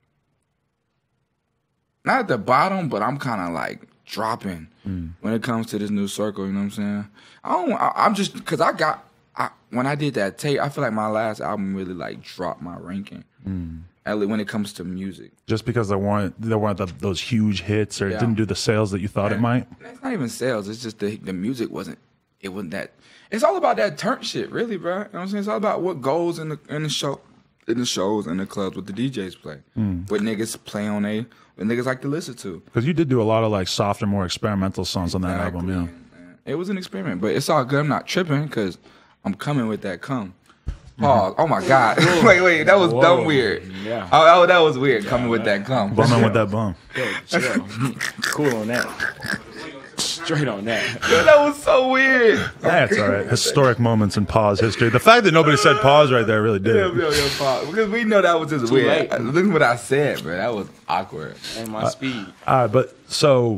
not at the bottom, but I'm kind of like dropping when it comes to this new circle. You know what I'm saying? I'm just because when I did that tape, I feel like my last album really like dropped my ranking. At least when it comes to music. Just because there weren't those huge hits, or it didn't do the sales that you thought it might. It's not even sales. It's just the music wasn't that. It's all about that turn shit, really, bro. You know what I'm saying? It's all about what goes in the shows and the clubs, what the DJs play, what niggas play on what niggas like to listen to. Because you did do a lot of like softer, more experimental songs on that album, yeah. Man. It was an experiment, but it's all good. I'm not tripping because I'm coming with that come. Pause. Oh my God. wait, that was dumb weird. Yeah. Oh, that was weird. Coming with that come. Bumming with that bum. Yo, chill. Cool on that. Straight on that. Yo, that was so weird. That's all right. Historic moments in pause history. The fact that nobody said pause right there really did. Yo, pause. Because we know that was just weird. late. Look at what I said, bro. That was awkward. And my speed. But so,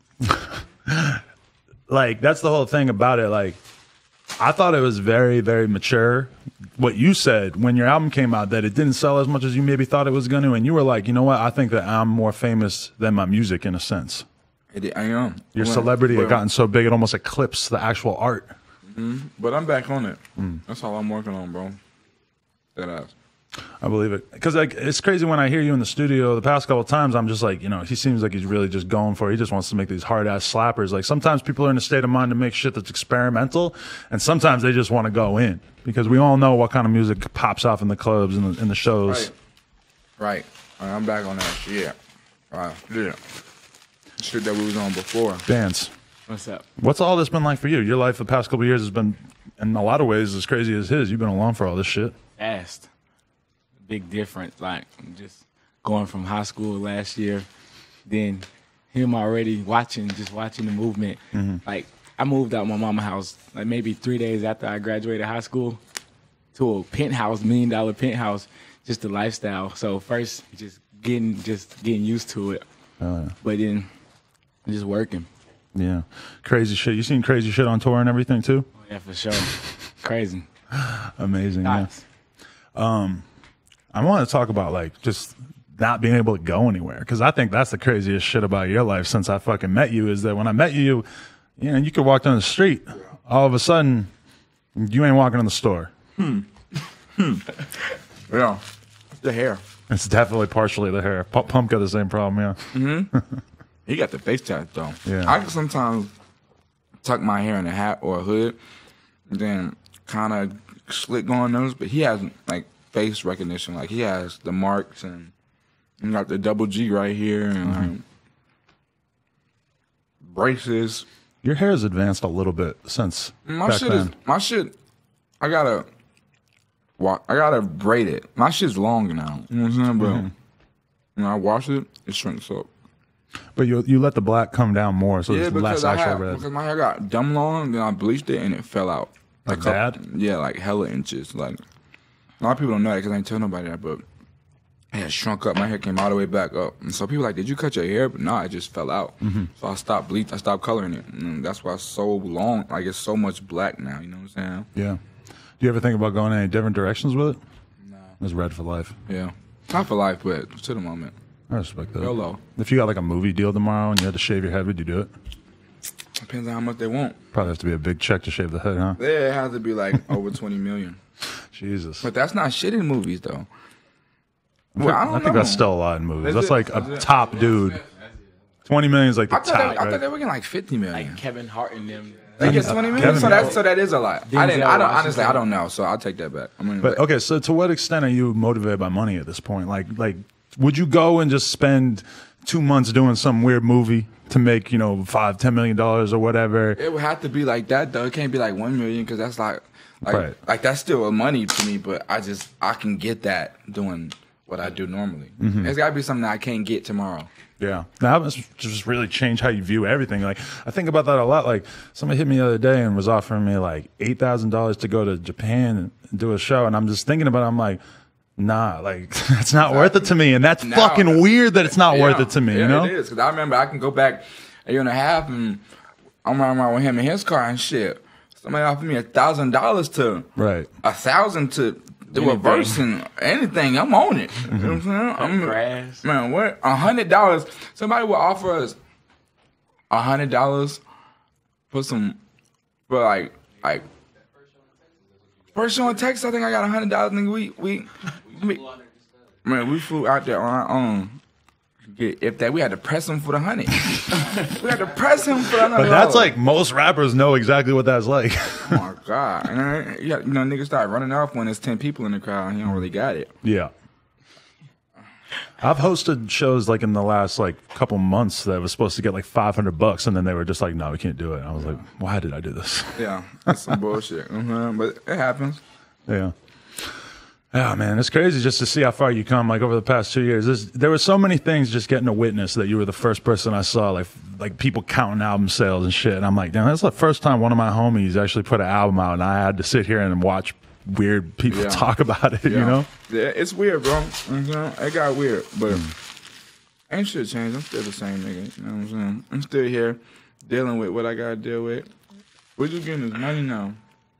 like, that's the whole thing about it. Like, I thought it was very, very mature. What you said when your album came out, that it didn't sell as much as you maybe thought it was going to. And you were like, you know what? I think that I'm more famous than my music in a sense. I am. Your celebrity had gotten so big, it almost eclipsed the actual art. But I'm back on it. That's all I'm working on, bro. That ass. I believe it. Because like, it's crazy when I hear you in the studio the past couple of times, I'm just like, you know, he seems like he's really just going for it. He just wants to make these hard-ass slappers. Like, sometimes people are in a state of mind to make shit that's experimental, and sometimes they just want to go in. Because we all know what kind of music pops off in the clubs and in the shows. Right. I'm back on that shit. Yeah. Shit that we was on before. Dance. What's up? What's all this been like for you? Your life the past couple of years has been, in a lot of ways, as crazy as his. You've been along for all this shit. Fast. Big difference. Like, just going from high school last year, then him already watching the movement. Like, I moved out my mama's house like maybe 3 days after I graduated high school to a penthouse, $1 million penthouse, just the lifestyle. So first, just getting used to it. But then just working. Yeah. Crazy shit. You seen crazy shit on tour and everything too? Oh, yeah, for sure. Crazy. Amazing. Nice. Yeah. I want to talk about like just not being able to go anywhere, because I think that's the craziest shit about your life since I fucking met you, is that when I met you, you know, you could walk down the street, all of a sudden you ain't walking in the store. Yeah. The hair. It's definitely partially the hair. Pump got the same problem, yeah. He got the face tat though. Yeah. I can sometimes tuck my hair in a hat or a hood, and then kind of slick going nose. But he has like face recognition. Like he has the marks and he got the double G right here and like, braces. Your hair has advanced a little bit since back then. I gotta braid it. My shit's long now. You know what I'm saying? But when I wash it, it shrinks up. But you let the black come down more, so it's less actual red. Because my hair got dumb long, then I bleached it and it fell out. Like bad? Yeah, like hella inches. Like a lot of people don't know that because I ain't tell nobody that, but it had shrunk up. My hair came all the way back up. And so people like, did you cut your hair? But no, it just fell out. So I stopped bleaching. I stopped coloring it. And that's why it's so long. Like it's so much black now. You know what I'm saying? Yeah. Do you ever think about going any different directions with it? No. It's red for life. Yeah. Not for life, but to the moment. I respect that. YOLO. If you got like a movie deal tomorrow and you had to shave your head, would you do it? Depends on how much they want. Probably have to be a big check to shave the head, huh? Yeah, it has to be like over 20 million. Jesus. But that's not shit in movies, though. Well, I think that's still a lot in movies. That's like a top dude. 20 million is like the top, I right? thought they were getting like 50 million. Like Kevin Hart and them. They get 20 million? So that is a lot. Honestly, I don't know, so I'll take that back. But okay, so to what extent are you motivated by money at this point? Like would you go and just spend 2 months doing some weird movie to make, you know, $5-10 million or whatever? It would have to be like that, though. It can't be like 1 million, because that's like right. that's still a money to me, but I can get that doing what I do normally. It's got to be something that I can't get tomorrow. Yeah, that must just really change how you view everything. Like, I think about that a lot. Like, somebody hit me the other day and was offering me like $8,000 to go to Japan and do a show, and I'm just thinking about it. I'm like, nah, like that's not worth it to me, and that's fucking weird that it's not worth it to me. You know, it is, because I remember I can go back a year and a half, and I'm riding around with him in his car and shit. Somebody offered me $1,000 to $1,000 to do a verse and anything. I'm on it. You know what I'm saying? Man, what? $100. Somebody would offer us $100 for like first show in Texas. I think I got $100. Nigga, we flew out there on our own. If that, we had to press him for the 100. We had to press him for the 100. But that's like, most rappers know exactly what that's like. Oh my God. And you know, niggas start running off when there's 10 people in the crowd and he don't really got it. Yeah. I've hosted shows like in the last like couple months that was supposed to get like $500, and then they were just like, no, we can't do it. And I was like, why did I do this? Yeah, that's some bullshit. But it happens. Yeah. Yeah, man, it's crazy just to see how far you come. Like over the past 2 years, there were so many things just getting to witness that you were the first person I saw, like people counting album sales and shit. And I'm like, damn, that's the first time one of my homies actually put an album out, and I had to sit here and watch weird people talk about it. You know? Yeah, it's weird, bro. It got weird, but ain't shit changed. I'm still the same nigga. You know what I'm saying? I'm still here dealing with what I gotta deal with. We're just getting this money now.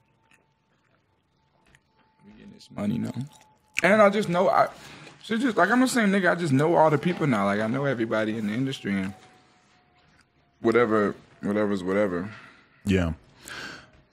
Money now, and I just know I'm the same nigga. I just know all the people now. Like I know everybody in the industry, and whatever's whatever. Yeah.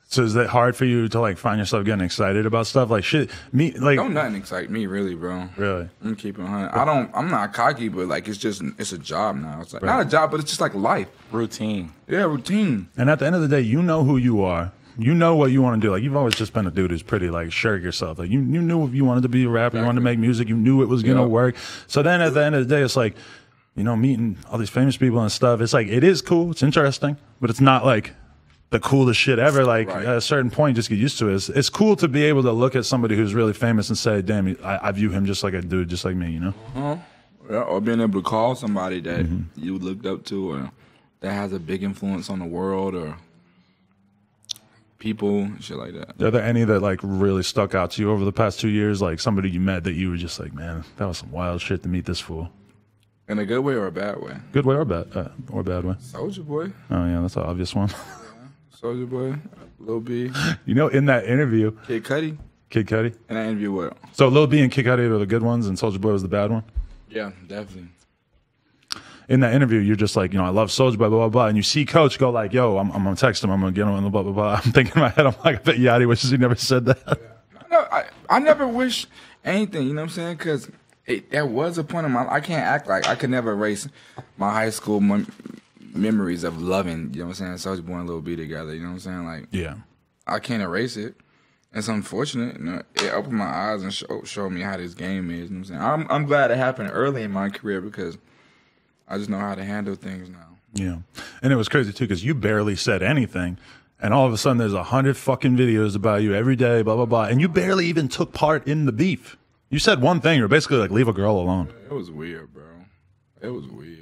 So is that hard for you to like find yourself getting excited about stuff like shit? Me like Don't nothing excite me really, bro. really. I'm keeping 100. I'm not cocky, but like it's a job now. It's like not a job, but it's just like life. Routine. Yeah, routine. And at the end of the day, you know who you are. You know what you want to do. Like you've always just been a dude who's pretty like sure of yourself. Like you knew if you wanted to be a rapper, you wanted to make music, you knew it was gonna work. So then at the end of the day, it's like, you know, meeting all these famous people and stuff. It's like it is cool, it's interesting, but it's not like the coolest shit ever. Like at a certain point, just get used to it. It's cool to be able to look at somebody who's really famous and say, "Damn, I view him just like a dude, just like me," you know? Yeah, or being able to call somebody that you looked up to, or that has a big influence on the world, or people, shit like that. Are there any that like really stuck out to you over the past 2 years? Like somebody you met that you were just like, man, that was some wild shit to meet this fool. In a good way or a bad way? Good way or bad way? Soulja Boy. Oh yeah, that's an obvious one. Soulja Boy, Lil B, You know, in that interview, Kid Cudi. Kid Cudi. And that interview what? So Lil B and Kid Cudi are the good ones, and Soulja Boy was the bad one. Yeah, definitely. In that interview, you're just like, you know, I love Soulja Boy, blah blah blah, and you see Coach go like, "Yo, I'm gonna text him, I'm gonna get him," and blah blah blah. I'm thinking in my head, I'm like, I bet Yachty wishes he never said that. No, I never wish anything. You know what I'm saying? Because there was a point in my life. I can't act like I could never erase my high school memories of loving. You know what I'm saying? Soulja Boy and Lil B together. You know what I'm saying? Like, Yeah. I can't erase it. It's unfortunate. You know, it opened my eyes and showed me how this game is. You know what I'm saying? I'm glad it happened early in my career because I just know how to handle things now. Yeah. And it was crazy too, because you barely said anything. And all of a sudden there's 100 fucking videos about you every day, blah, blah, blah. And you barely even took part in the beef. You said one thing. You're basically like, leave a girl alone. It was weird, bro. It was weird.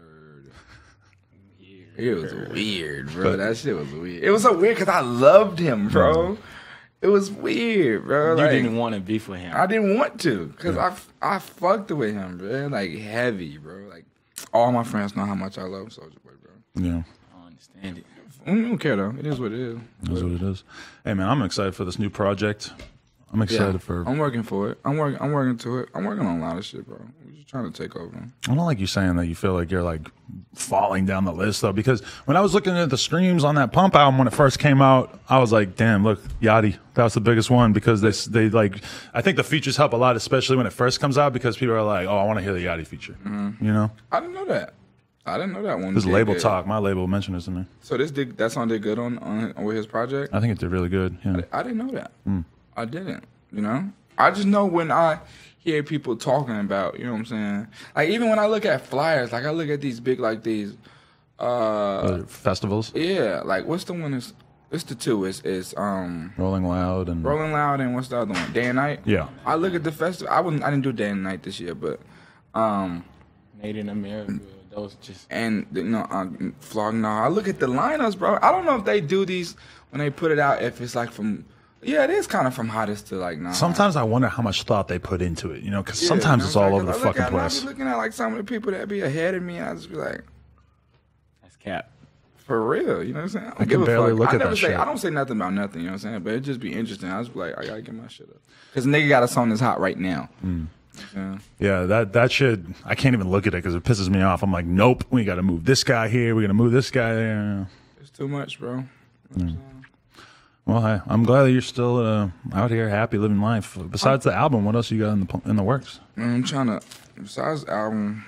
It was weird, bro. That shit was weird. It was so weird because I loved him, bro. It was weird, bro. You like, didn't want to beef with him. I didn't want to because I fucked with him, bro. Like, heavy, bro. Like, all my friends know how much I love Soulja Boy, bro. Yeah. I don't understand it. I don't care, though. It is what it is. That's what it is. Hey, man, I'm excited for this new project. I'm excited for... I'm working for it. I'm working to it. I'm working on a lot of shit, bro. We're just trying to take over. I don't like you saying that you feel like you're like falling down the list though, because when I was looking at the streams on that Pump album when it first came out, I was like, damn, look, Yachty, that was the biggest one, because they like, I think the features help a lot, especially when it first comes out, because people are like, oh, I want to hear the Yachty feature. You know? I didn't know that. I didn't know that one. This label talk, my label mentioned this to me. So that song did good on with his project? I think it did really good. Yeah. I didn't know that. I didn't, you know? I just know when I hear people talking about, you know what I'm saying? Like, even when I look at flyers, like, I look at these big, like, these... festivals? Yeah, like, what's the one that's... It's the two. It's Rolling Loud and... Rolling Loud and what's the other one? Day and Night? Yeah. I look at the festival. I didn't do Day and Night this year, but... Made in America. Those just... And, you know, Flog Gnaw. I look at the lineups, bro. I don't know if they do these when they put it out, if it's, like, from... Yeah, it is kind of from hottest to like nah. Sometimes I wonder how much thought they put into it, you know, because sometimes it's all over the fucking place. I be looking at like some of the people that be ahead of me, and I just be like, That's cap. for real, you know what I'm saying? I can barely look at that shit. I don't say nothing about nothing, you know what I'm saying? But it just be interesting. I just be like, I gotta get my shit up. Because nigga got a song that's hot right now. Yeah, that shit, I can't even look at it because it pisses me off. I'm like, nope, we got to move this guy here. We got to move this guy there. It's too much, bro. You know what I'm saying? Well, I'm glad that you're still out here, happy, living life. Besides the album, what else you got in the works? I'm trying to, besides the album,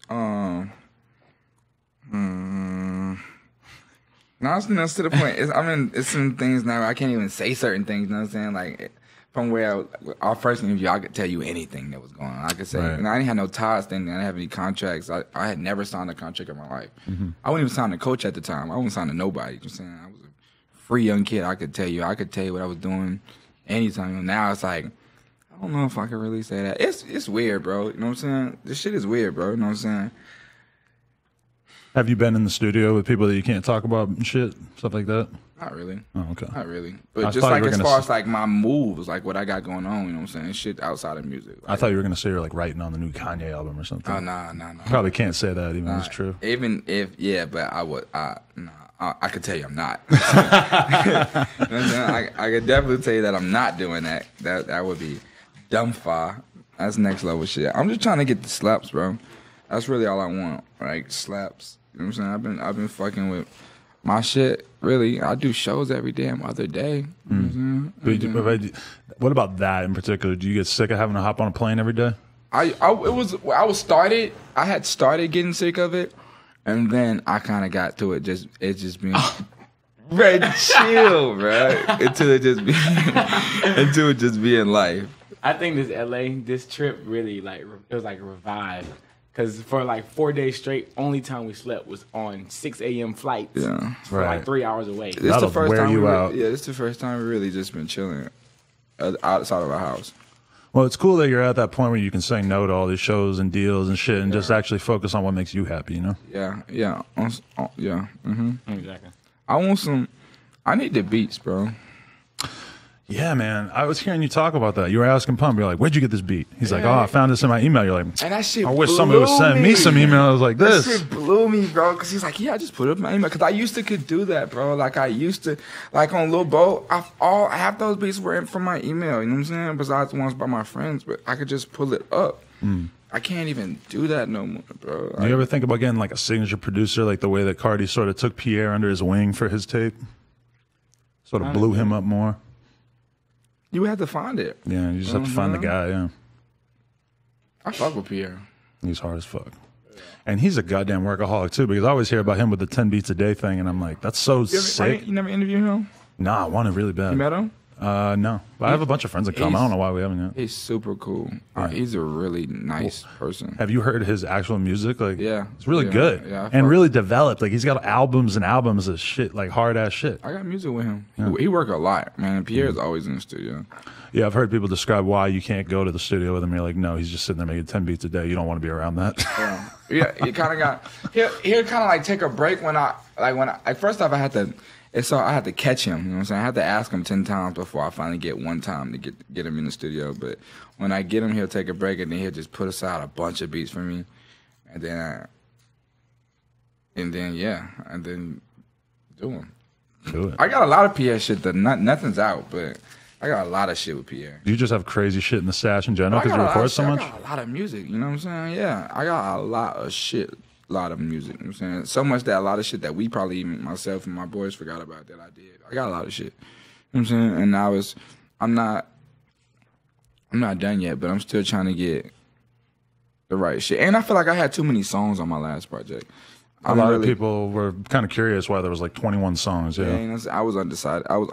now it's to the point. It's some things now I can't even say certain things. You know what I'm saying? Like, from where our first interview, I could tell you anything that was going on. I could say, and I didn't have no ties thing. I didn't have any contracts. I had never signed a contract in my life. I wasn't even signed a coach at the time. I wasn't signed to nobody. You know what I'm saying? I was a free young kid. I could tell you what I was doing anytime. Now it's like, I don't know if I can really say that. It's weird, bro. You know what I'm saying? This shit is weird, bro. You know what I'm saying? Have you been in the studio with people that you can't talk about and shit, stuff like that? Not really. Oh, okay. Not really. But just like as far as like my moves, like what I got going on, you know what I'm saying? Shit outside of music. Like, I thought you were going to say you're like writing on the new Kanye album or something. Oh, nah. Probably can't say that even if it's true. Even if, yeah, but I could tell you I'm not. You know what I'm saying? I could definitely tell you that I'm not doing that. That would be dumb fire. That's next level shit. I'm just trying to get the slaps, bro. That's really all I want. Like slaps. You know what I'm saying? I've been fucking with my shit, really, I do shows every damn other day. You know what I'm saying? What about that in particular? Do you get sick of having to hop on a plane every day? I had started getting sick of it, and then I kind of got to it. It just being right, chill, right, until it just being life. I think this trip really it was like revived. Because for like 4 days straight, only time we slept was on 6 a.m. flights. Yeah, for like 3 hours away. This the first time this is the first time we really just been chilling outside of our house. Well, it's cool that you're at that point where you can say no to all these shows and deals and shit, and just actually focus on what makes you happy. You know? Yeah. Mm-hmm. Exactly. I need the beats, bro. Yeah, man. I was hearing you talk about that. You were asking Pump. You're like, "Where'd you get this beat?" He's like, "Oh, I found this in my email." You're like, and that shit I wish somebody would send me some emails like this. That shit blew me, bro. Because he's like, "Yeah, I just put it in my email." Because I used to could do that, bro. Like I used to, like on Lil Bo, half those beats were in from my email. You know what I'm saying? Besides the ones by my friends, but I could just pull it up. I can't even do that no more, bro. Do you ever think about getting like a signature producer, like the way that Cardi sort of took Pierre under his wing for his tape? Sort of blew him up more. You had to find it. Yeah, you just have to find the guy, yeah. I fuck with Pierre. He's hard as fuck. And he's a goddamn workaholic, too, because I always hear about him with the 10 beats a day thing, and I'm like, that's so sick. You never interviewed him? Nah, I want to really bad. You met him? No. But I have a bunch of friends that come. I don't know why we haven't yet. He's super cool. He's a really nice person. Have you heard his actual music? Like, yeah. It's really good. Yeah, and really developed. Like, he's got albums and albums of shit, like hard-ass shit. I got music with him. Yeah. He work a lot, man. Pierre's always in the studio. Yeah, I've heard people describe why you can't go to the studio with him. You're like, no, he's just sitting there making 10 beats a day. You don't want to be around that. Yeah, he kind of got. He'll kind of like take a break when first off I had to catch him. You know what I'm saying? I had to ask him 10 times before I finally get one time to get him in the studio. But when I get him, he'll take a break and then he'll just put aside a bunch of beats for me, and then do them. Do it. I got a lot of Pierre shit that nothing's out, but I got a lot of shit with Pierre. Do you just have crazy shit in the stash in general because you record so much? I got a lot of music, you know what I'm saying? Yeah, I got a lot of shit, a lot of music, you know what I'm saying? So much that a lot of shit that we probably, even myself and my boys, forgot about that I did. I got a lot of shit, you know what I'm saying? And I'm not done yet, but I'm still trying to get the right shit. And I feel like I had too many songs on my last project. A lot of people were kind of curious why there was like 21 songs. Yeah, I was undecided. I was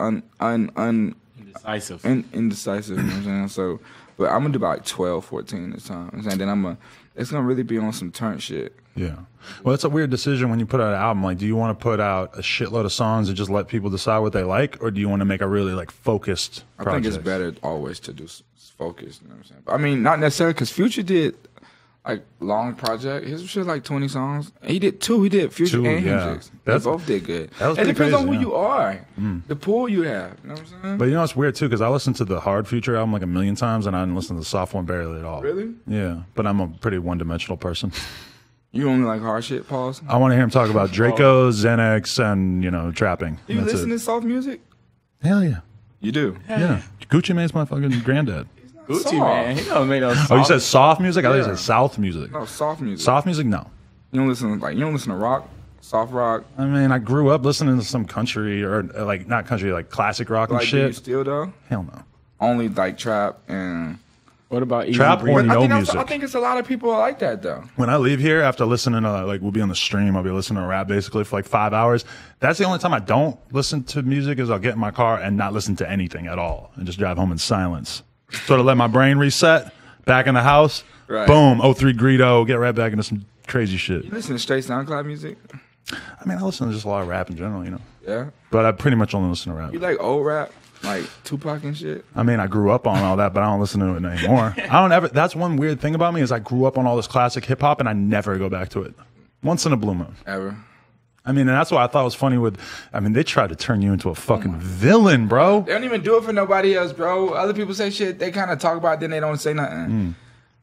indecisive. Indecisive, you know what I'm saying? So, but I'm gonna do about 12, 14 this time. And then it's gonna really be on some turn shit. Yeah. Well, it's a weird decision when you put out an album. Like, do you want to put out a shitload of songs and just let people decide what they like, or do you want to make a really like focused project? I think it's better always to do focus. You know what I'm saying? But, I mean, not necessarily because Future did like long project. His shit like 20 songs. He did two. He did Future and Hendrix. They both did good. It depends on who you are, the pool you have. You know what I'm saying? But you know it's weird too because I listened to the Hard Future album like a million times and I didn't listen to the soft one barely at all. Really? Yeah, but I'm a pretty one-dimensional person. You only like hard shit, pause? I want to hear him talk about Draco, Xanax, and trapping. Do you listen to soft music? Hell yeah. You do? Yeah. Gucci Mane's my fucking granddad. Gucci man, he don't make no soft. Oh, you said soft music? I thought you said South music. No, soft music. Soft music? No. You don't listen to rock, soft rock. I mean, I grew up listening to some country or like not country, like classic rock and shit. Do you still though? Hell no. Only like trap and. What about trap or no music? I think it's a lot of people like that though. When I leave here after listening to we'll be on the stream, I'll be listening to rap basically for like 5 hours. That's the only time I don't listen to music is I'll get in my car and not listen to anything at all and just drive home in silence. Sort of let my brain reset. Back in the house. Right. Boom. 03 Greedo. Get right back into some crazy shit. You listen to straight SoundCloud music? I mean, I listen to just a lot of rap in general, you know. Yeah. But I pretty much only listen to rap. You like old rap? Like Tupac and shit? I mean, I grew up on all that, but I don't listen to it anymore. That's one weird thing about me is I grew up on all this classic hip hop and I never go back to it. Once in a blue moon. Ever. I mean, and that's why I thought it was funny they tried to turn you into a fucking villain, bro. They don't even do it for nobody else, bro. Other people say shit, they kind of talk about it, then they don't say nothing.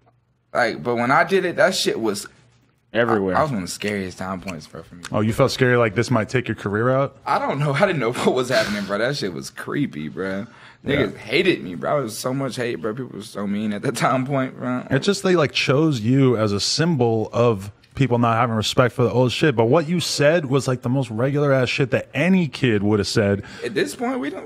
But when I did it, that shit was everywhere. I was one of the scariest time points, bro, for me. Oh, you felt scary like this might take your career out? I don't know. I didn't know what was happening, bro. That shit was creepy, bro. Niggas hated me, bro. It was so much hate, bro. People were so mean at that time point, bro. It's just they chose you as a symbol of people not having respect for the old shit. But what you said was like the most regular ass shit that any kid would have said. At this point, we don't.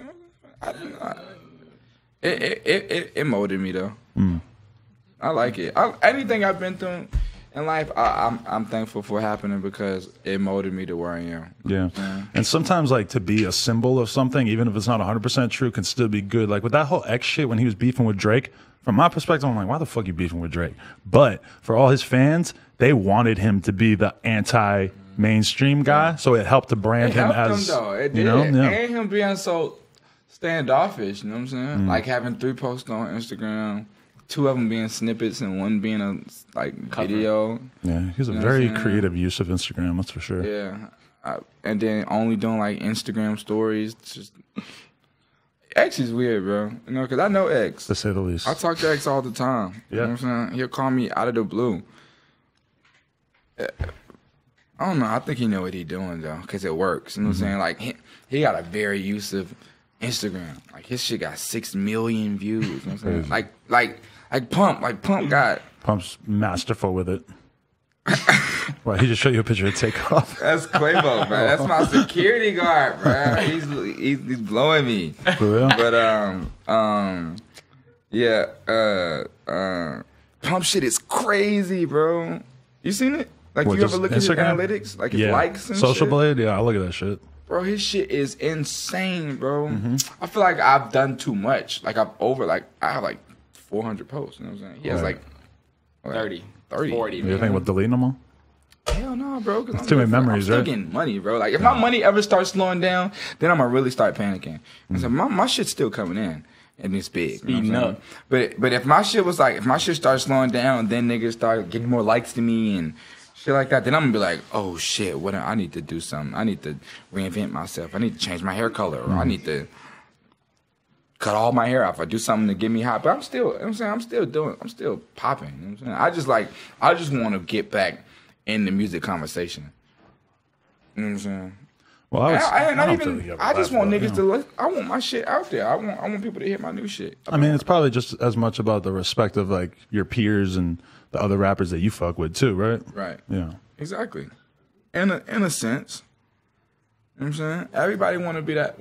It molded me though. I like it. Anything I've been through in life, I'm thankful for happening because it molded me to where I am. Yeah. And sometimes like to be a symbol of something, even if it's not 100% true, can still be good. Like with that whole X shit when he was beefing with Drake, from my perspective, I'm like, why the fuck you beefing with Drake? But for all his fans, they wanted him to be the anti-mainstream guy, so it helped to brand him as, him, though. It did. you know, And him being so standoffish, you know what I'm saying? Like having 3 posts on Instagram, 2 of them being snippets and 1 being a video. Yeah, he's a very creative use of Instagram, that's for sure. Yeah. And then only doing like Instagram stories. Just X is weird, bro. You know, because I know X. To say the least. I talk to X all the time. You know what I'm saying? He'll call me out of the blue. I don't know. I think he know what he doing, though, because it works. You know what I'm saying? Like, he got a very use of Instagram. Like, his shit got 6 million views. You know what I'm saying? Like Pump. Like, Pump got... Pump's masterful with it. Well, he just showed you a picture of Takeoff. That's Quavo, bro. That's my security guard, bro. He's blowing me. For real? But Pump shit is crazy, bro. You seen it? Like, What, you ever just look at his Instagram? analytics, like his likes and Social shit? Blade, yeah, I look at that shit. Bro, his shit is insane, bro. I feel like I've done too much. Like I have like 400 posts. You know what I'm saying? He has Right. like 30, 40. You think about deleting them all? Hell no, bro. Cause I'm too many still- memories, I'm still right? getting money, bro. Like if my money ever starts slowing down, then I'm gonna really start panicking. I said, my shit's still coming in. And it's big. Speeding you know what I'm saying? But if my shit was like, if my shit starts slowing down, then niggas start getting more likes than me and shit like that, then I'm gonna be like, oh shit, what I need to do something. I need to reinvent myself. I need to change my hair color, or I need to cut all my hair off. I do something to get me hot. But I'm still, you know what I'm saying, I'm still popping. You know what I'm saying? I just want to get back in the music conversation. You know what I'm saying? Well, I just want niggas to. I want my shit out there. I want people to hear my new shit. I mean, it's probably just as much about the respect of like your peers and the other rappers that you fuck with too, right? Right. Yeah. Exactly. In a sense. You know what I'm saying? Everybody want to be a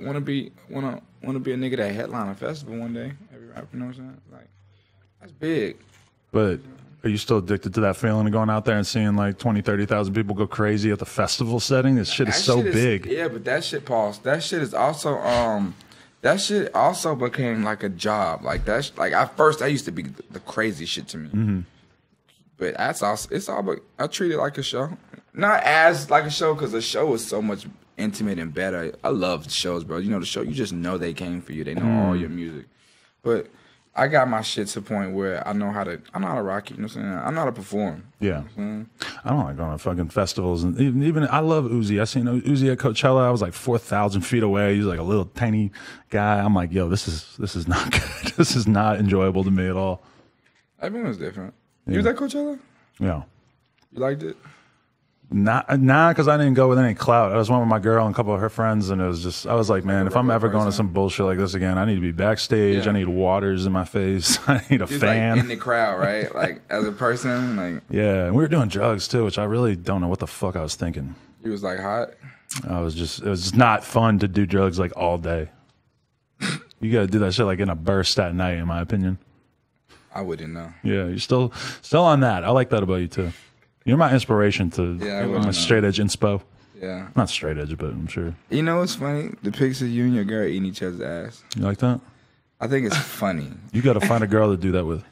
nigga that headline a festival one day. Every rapper, you know what I'm saying? Like, that's big. But are you still addicted to that feeling of going out there and seeing like 20, 30,000 people go crazy at the festival setting? This shit is so big. Yeah, but that shit, Paul, that shit is also, that shit also became like a job. Like, that's, like, at first, that used to be the crazy shit to me. Mm-hmm. But that's also, it's all, but I treat it like a show. Not as like a show, because a show is so much intimate and better. I love shows, bro. You know, the show, you just know they came for you. They know all your music. But I got my shit to the point where I know how to rock it, you know what I'm saying? I know how to perform. Yeah. You know I don't like going to fucking festivals. And even I love Uzi. I seen Uzi at Coachella. I was like 4,000 feet away. He's like a little tiny guy. I'm like, yo, this is not good. This is not enjoyable to me at all. Everyone's different. You was at Coachella? Yeah. You liked it? Nah, because I didn't go with any clout. I just went with my girl and a couple of her friends, and it was just, I was like, man, if I'm ever going to some bullshit like this again, I need to be backstage. Yeah. I need waters in my face. I need a He was fan. like in the crowd, right? Like as a person, like Yeah, and we were doing drugs too, which I really don't know what the fuck I was thinking. he was like hot. It was just not fun to do drugs like all day. You got to do that shit like in a burst at night, in my opinion. I wouldn't know. Yeah, you're still on that. I like that about you too. You're my inspiration to Yeah, I my wouldn't know. straight edge inspo. Yeah. Not straight edge, but I'm sure. You know what's funny? The pics of you and your girl eating each other's ass. You like that? I think it's funny. You got to find a girl to do that with.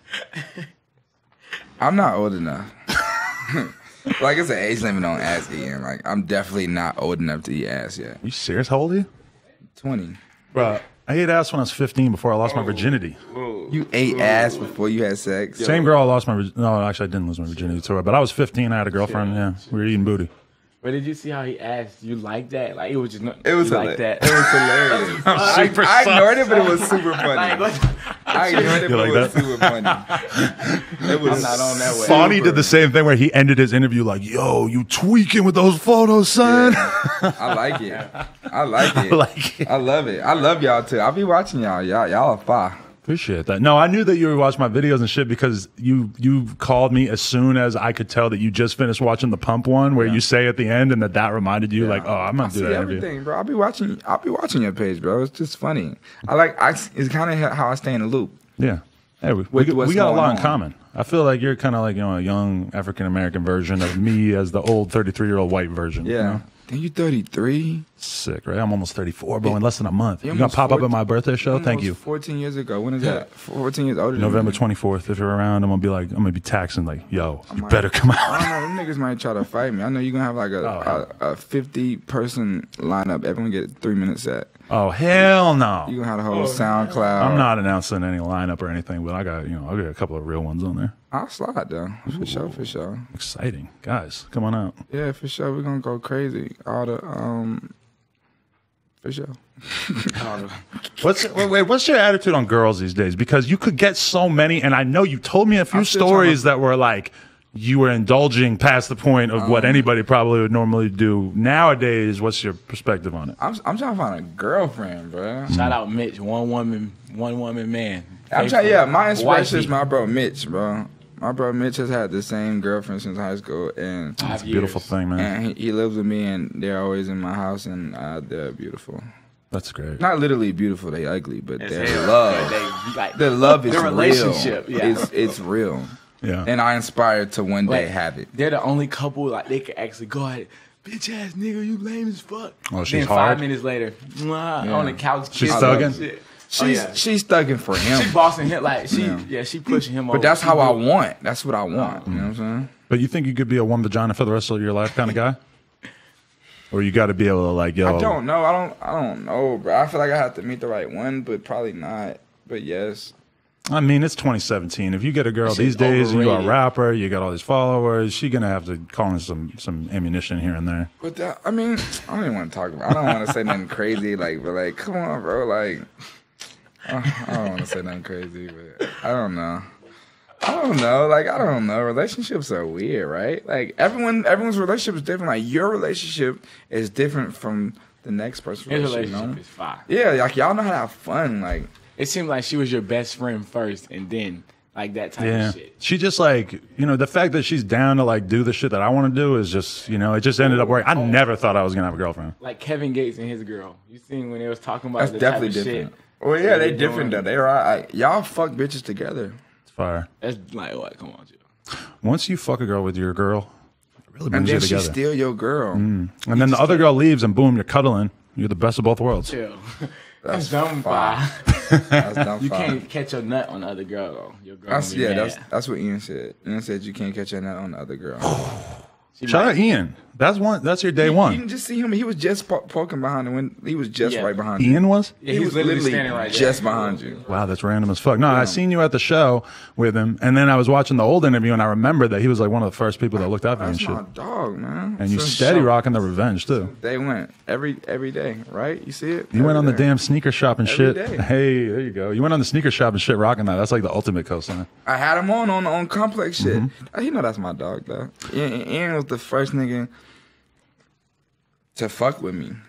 I'm not old enough. Like it's an age limit on ass eating. Like I'm definitely not old enough to eat ass yet. You serious? How old are you? 20. Bro, I ate ass when I was 15 before I lost my virginity. You ate ass before you had sex? Same girl I lost my no, actually I didn't lose my virginity to her, but I was 15. I had a girlfriend. Yeah, we were eating booty. But did you see how he asked, you like that? Like, it was just, It was you like that. It was hilarious. Super I ignored it, but it was super funny. Like, what? I ignored it, You but like it was that? super funny. It was I'm not on that way. Fonny did the same thing where he ended his interview like, yo, you tweaking with those photos, son. I like it. I like it. I like it. I love it. I love y'all too. I'll be watching y'all. Y'all are fire. Appreciate that. No, I knew that you were watching my videos and shit because you called me as soon as I could tell that you just finished watching the Pump one where you say at the end and that reminded you like, oh, I'm gonna do that interview. Everything, bro. I'll be watching your page, bro. It's just funny. It's kind of how I stay in the loop. Yeah. Hey, we got a lot in common. I feel like you're kind of like, a young African American version of me as the old 33-year-old white version. Yeah. You know? Then you 33. Sick, right? I'm almost 34, bro, in less than a month. You're going to pop up at my birthday show? Thank you. 14 years ago. When is that? 14 years older November than me. 24th. If you're around, I'm going to be taxing like, yo, you better come out. I don't know. Them niggas might try to fight me. I know you're going to have like a 50-person lineup. Everyone get 3 minutes set. Oh, hell no. You're going to have a whole SoundCloud. I'm not announcing any lineup or anything, but I got a couple of real ones on there. I'll slide though. For sure. Exciting. Guys, come on out. Yeah, for sure. We're going to go crazy. All the, for sure. What's your attitude on girls these days? Because you could get so many, and I know you told me a few stories that were like, you were indulging past the point of what anybody probably would normally do. Nowadays, what's your perspective on it? I'm trying to find a girlfriend, bro. Shout out Mitch, one woman man. My inspiration is my bro Mitch, bro. My bro Mitch has had the same girlfriend since high school, and it's a beautiful thing, man. And he lives with me, and they're always in my house, and they're beautiful. That's great. Not literally beautiful; they ugly, but their love, their love is their relationship. Real. Yeah. It's real. Yeah. And I aspire to one day have it. They're the only couple they can actually go ahead. Bitch ass nigga, you lame as fuck. Oh, she's then hard. 5 minutes later, on the couch, she's thugging. She's thugging for him. She bossing him like she pushing him over. But that's how I want. That's what I want. You know what I'm saying? But you think you could be a one vagina for the rest of your life kind of guy? Or you got to be able to like, yo. I don't know. I don't know, bro. I feel like I have to meet the right one, but probably not. But yes. I mean, it's 2017. If you get a girl these days and you're a rapper, you got all these followers, she's going to have to call in some ammunition here and there. But I don't even want to talk about it. I don't want to say nothing crazy, but come on, bro. Like, I don't want to say nothing crazy, but I don't know. Like, I don't know. Relationships are weird, right? Like, everyone's relationship is different. Like, your relationship is different from the next person's relationship. His relationship is fire. Yeah, like, y'all know how to have fun. Like, it seemed like she was your best friend first, and then like that type of shit. She just like, the fact that she's down to like do the shit that I want to do is just, it just ended up working. I never thought I was gonna have a girlfriend. Like Kevin Gates and his girl. You seen when they was talking about that's definitely different. Shit well, yeah, they different though. They're like, y'all fuck bitches together. It's fire. That's like what? Come on, Joe. Once you fuck a girl with your girl, it really brings you together. And then she's still your girl. And then the other girl leaves, and boom, you're cuddling. You're the best of both worlds. Chill. That's dumb fire. You can't catch your nut on the other girl though. Your girl that's what Ian said. Ian said you can't catch your nut on the other girl. Shout out Ian. That's your day one. You can just see him. He was just poking behind him when he was just right behind you. Ian was? Yeah, he was literally standing right just behind you. Wow, that's random as fuck. No, I seen you at the show with him, and then I was watching the old interview, and I remember that he was like one of the first people that looked out for you and shit. That's my dog, man. And you steady rocking the Revenge too. They went every day, right? You see it? You went on the damn sneaker shop and shit. Day. Hey, there you go. You went on the sneaker shop and shit rocking that. That's like the ultimate cosign. I had him on Complex shit. He know that's my dog though. Ian was the first nigga to fuck with me.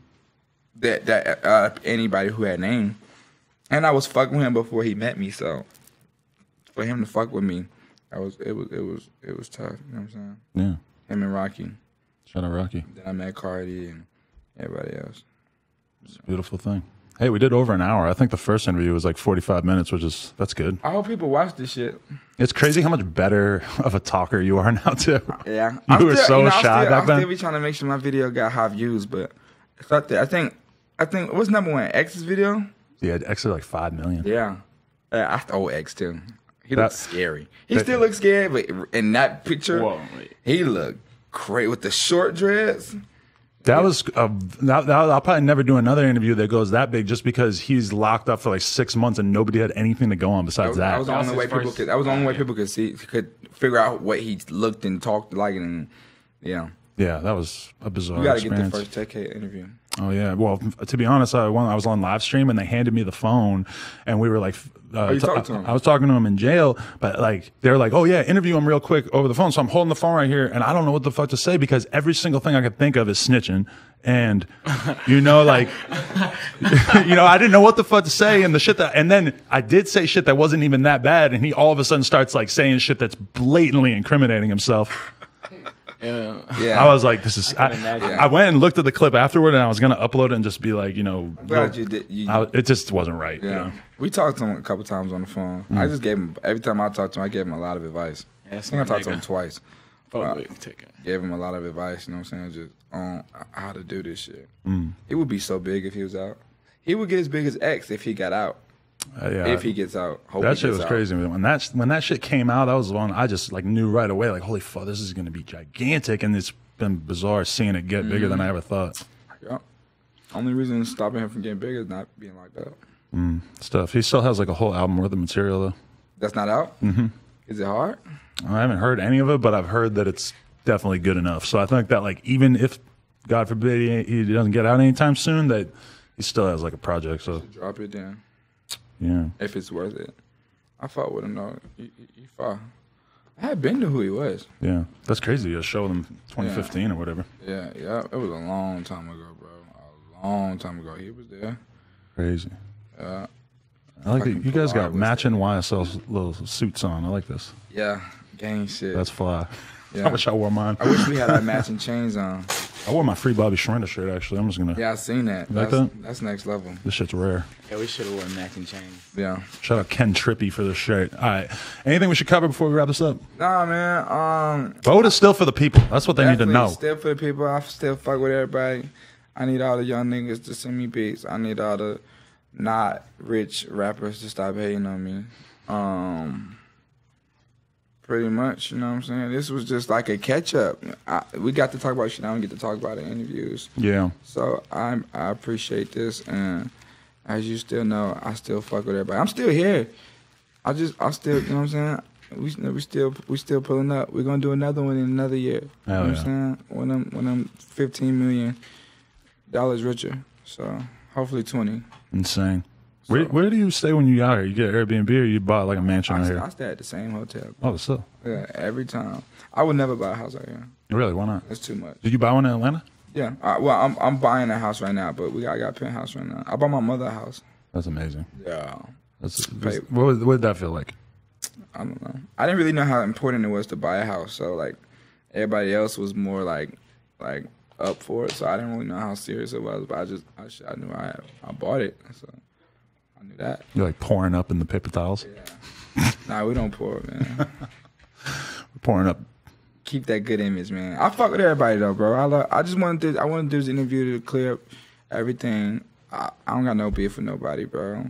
That anybody who had name, and I was fucking with him before he met me. So for him to fuck with me, it was tough. You know what I'm saying? Yeah. Him and Rocky. Shout out Rocky. Then I met Cardi and everybody else. It's a beautiful thing. Hey, we did over an hour. I think the first interview was like 45 minutes, that's good. I hope people watch this shit. It's crazy how much better of a talker you are now too. Yeah, you were so shy back then. I'm still be trying to make sure my video got high views, but I think what's number one? X's video? Yeah, X is like 5 million. Yeah, I stole X too. He looks scary. He still looks scary, but in that picture, he looked great with the short dreads. That was I'll probably never do another interview that goes that big, just because he's locked up for like 6 months and nobody had anything to go on besides that. That was the only way people could. That was the only way people could figure out what he looked and talked like, and yeah, that was a bizarre. You got to experience. get the first TechHate interview. Oh yeah. Well, to be honest, I was on live stream and they handed me the phone, and we were like, you talking to him? I was talking to him in jail, but like they're like, oh yeah, interview him real quick over the phone. So I'm holding the phone right here, and I don't know what the fuck to say because every single thing I could think of is snitching, and like, I didn't know what the fuck to say, and the shit and then I did say shit that wasn't even that bad, and he all of a sudden starts like saying shit that's blatantly incriminating himself. Yeah. I was like, this is. I went and looked at the clip afterward, and I was gonna upload it and just be like, Glad you did. it just wasn't right. Yeah. We talked to him a couple times on the phone. I just gave him every time I talked to him, I gave him a lot of advice. Yeah, I think I talked to him twice. Take it. Gave him a lot of advice. You know what I'm saying? Just on how to do this shit. He would be so big if he was out. He would get as big as X if he got out. Yeah. If he gets out, hope that he shit gets was out. crazy. When that shit came out, that was the one I just like knew right away. Like, holy fuck, this is gonna be gigantic, and it's been bizarre seeing it get bigger than I ever thought. Yeah. Only reason stopping him from getting bigger is not being locked up. Stuff. He still has like a whole album worth of material though. That's not out. Mm-hmm. Is it hard? I haven't heard any of it, but I've heard that it's definitely good enough. So I think that like even if God forbid he doesn't get out anytime soon, that he still has like a project. So Drop it then. yeah, If it's worth it. I fought with him though. He fought. I had been to who he was. yeah, that's crazy. A show them 2015 or whatever. Yeah. It was a long time ago, bro. A long time ago. He was there. Crazy. Yeah. I like it. You guys got was matching YSL little suits on. I like this. Yeah. Gang shit. That's fly. Yeah. I wish I wore mine. I wish we had our matching chains on. I wore my Free Bobby Shmurda shirt actually. I'm just gonna. Yeah, I seen that. Like that? That's next level. This shit's rare. Yeah, we should have worn matching chains. Yeah. Shout out Ken Trippy for the shirt. All right. Anything we should cover before we wrap this up? Nah, man. Vote is still for the people. That's what they need to Definitely know. Still for the people. I still fuck with everybody. I need all the young niggas to send me beats. I need all the not rich rappers to stop hating on me. Pretty much, you know what I'm saying? This was just like a catch up. We got to talk about shit I don't get to talk about in interviews. Yeah. So I appreciate this, and as you still know, I still fuck with everybody. I'm still here. I still, you know what I'm saying? We still pulling up. We're gonna do another one in another year. You know what I'm saying? When I'm $15 million richer. So hopefully 20. Insane. Where do you stay when you out here? You get Airbnb or you buy like a mansion out here? I stay at the same hotel. Oh, so. Yeah, every time. I would never buy a house out here. Really? Why not? That's too much. Did you buy one in Atlanta? Yeah. Well, I'm buying a house right now, but I got a penthouse right now. I bought my mother a house. That's amazing. Yeah. What did that feel like? I don't know. I didn't really know how important it was to buy a house. So like everybody else was more like up for it. So I didn't really know how serious it was. But I knew I bought it. So I knew that. You're like pouring up in the paper towels? Yeah. Nah, we don't pour it, man. We're pouring up. Keep that good image, man. I fuck with everybody though, bro. I just wanted to do this interview to clear up everything. I don't got no beef with nobody, bro.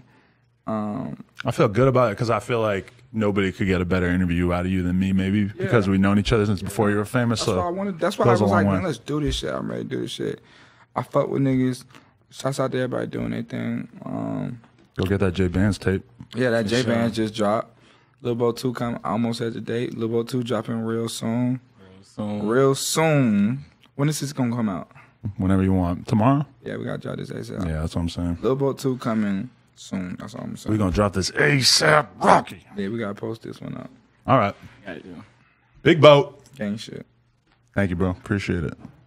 I feel good about it because I feel like nobody could get a better interview out of you than me, maybe because we've known each other since before you were famous. That's why I wanted. That's why I was like, man, let's do this shit. I'm ready to do this shit. I fuck with niggas. Shouts out to everybody doing their thing. Go get that J Bands tape. Yeah, that J Bands just dropped. Lil Bo 2 almost at the date. Lil Bo 2 dropping real soon. Real soon. When is this gonna come out? Whenever you want. Tomorrow? Yeah, we gotta drop this ASAP. Yeah, that's what I'm saying. Lil Bo 2 coming soon. That's all I'm saying. We're gonna drop this ASAP Rocky. Yeah, we gotta post this one up. All right. Big boat. Gang shit. Thank you, bro. Appreciate it.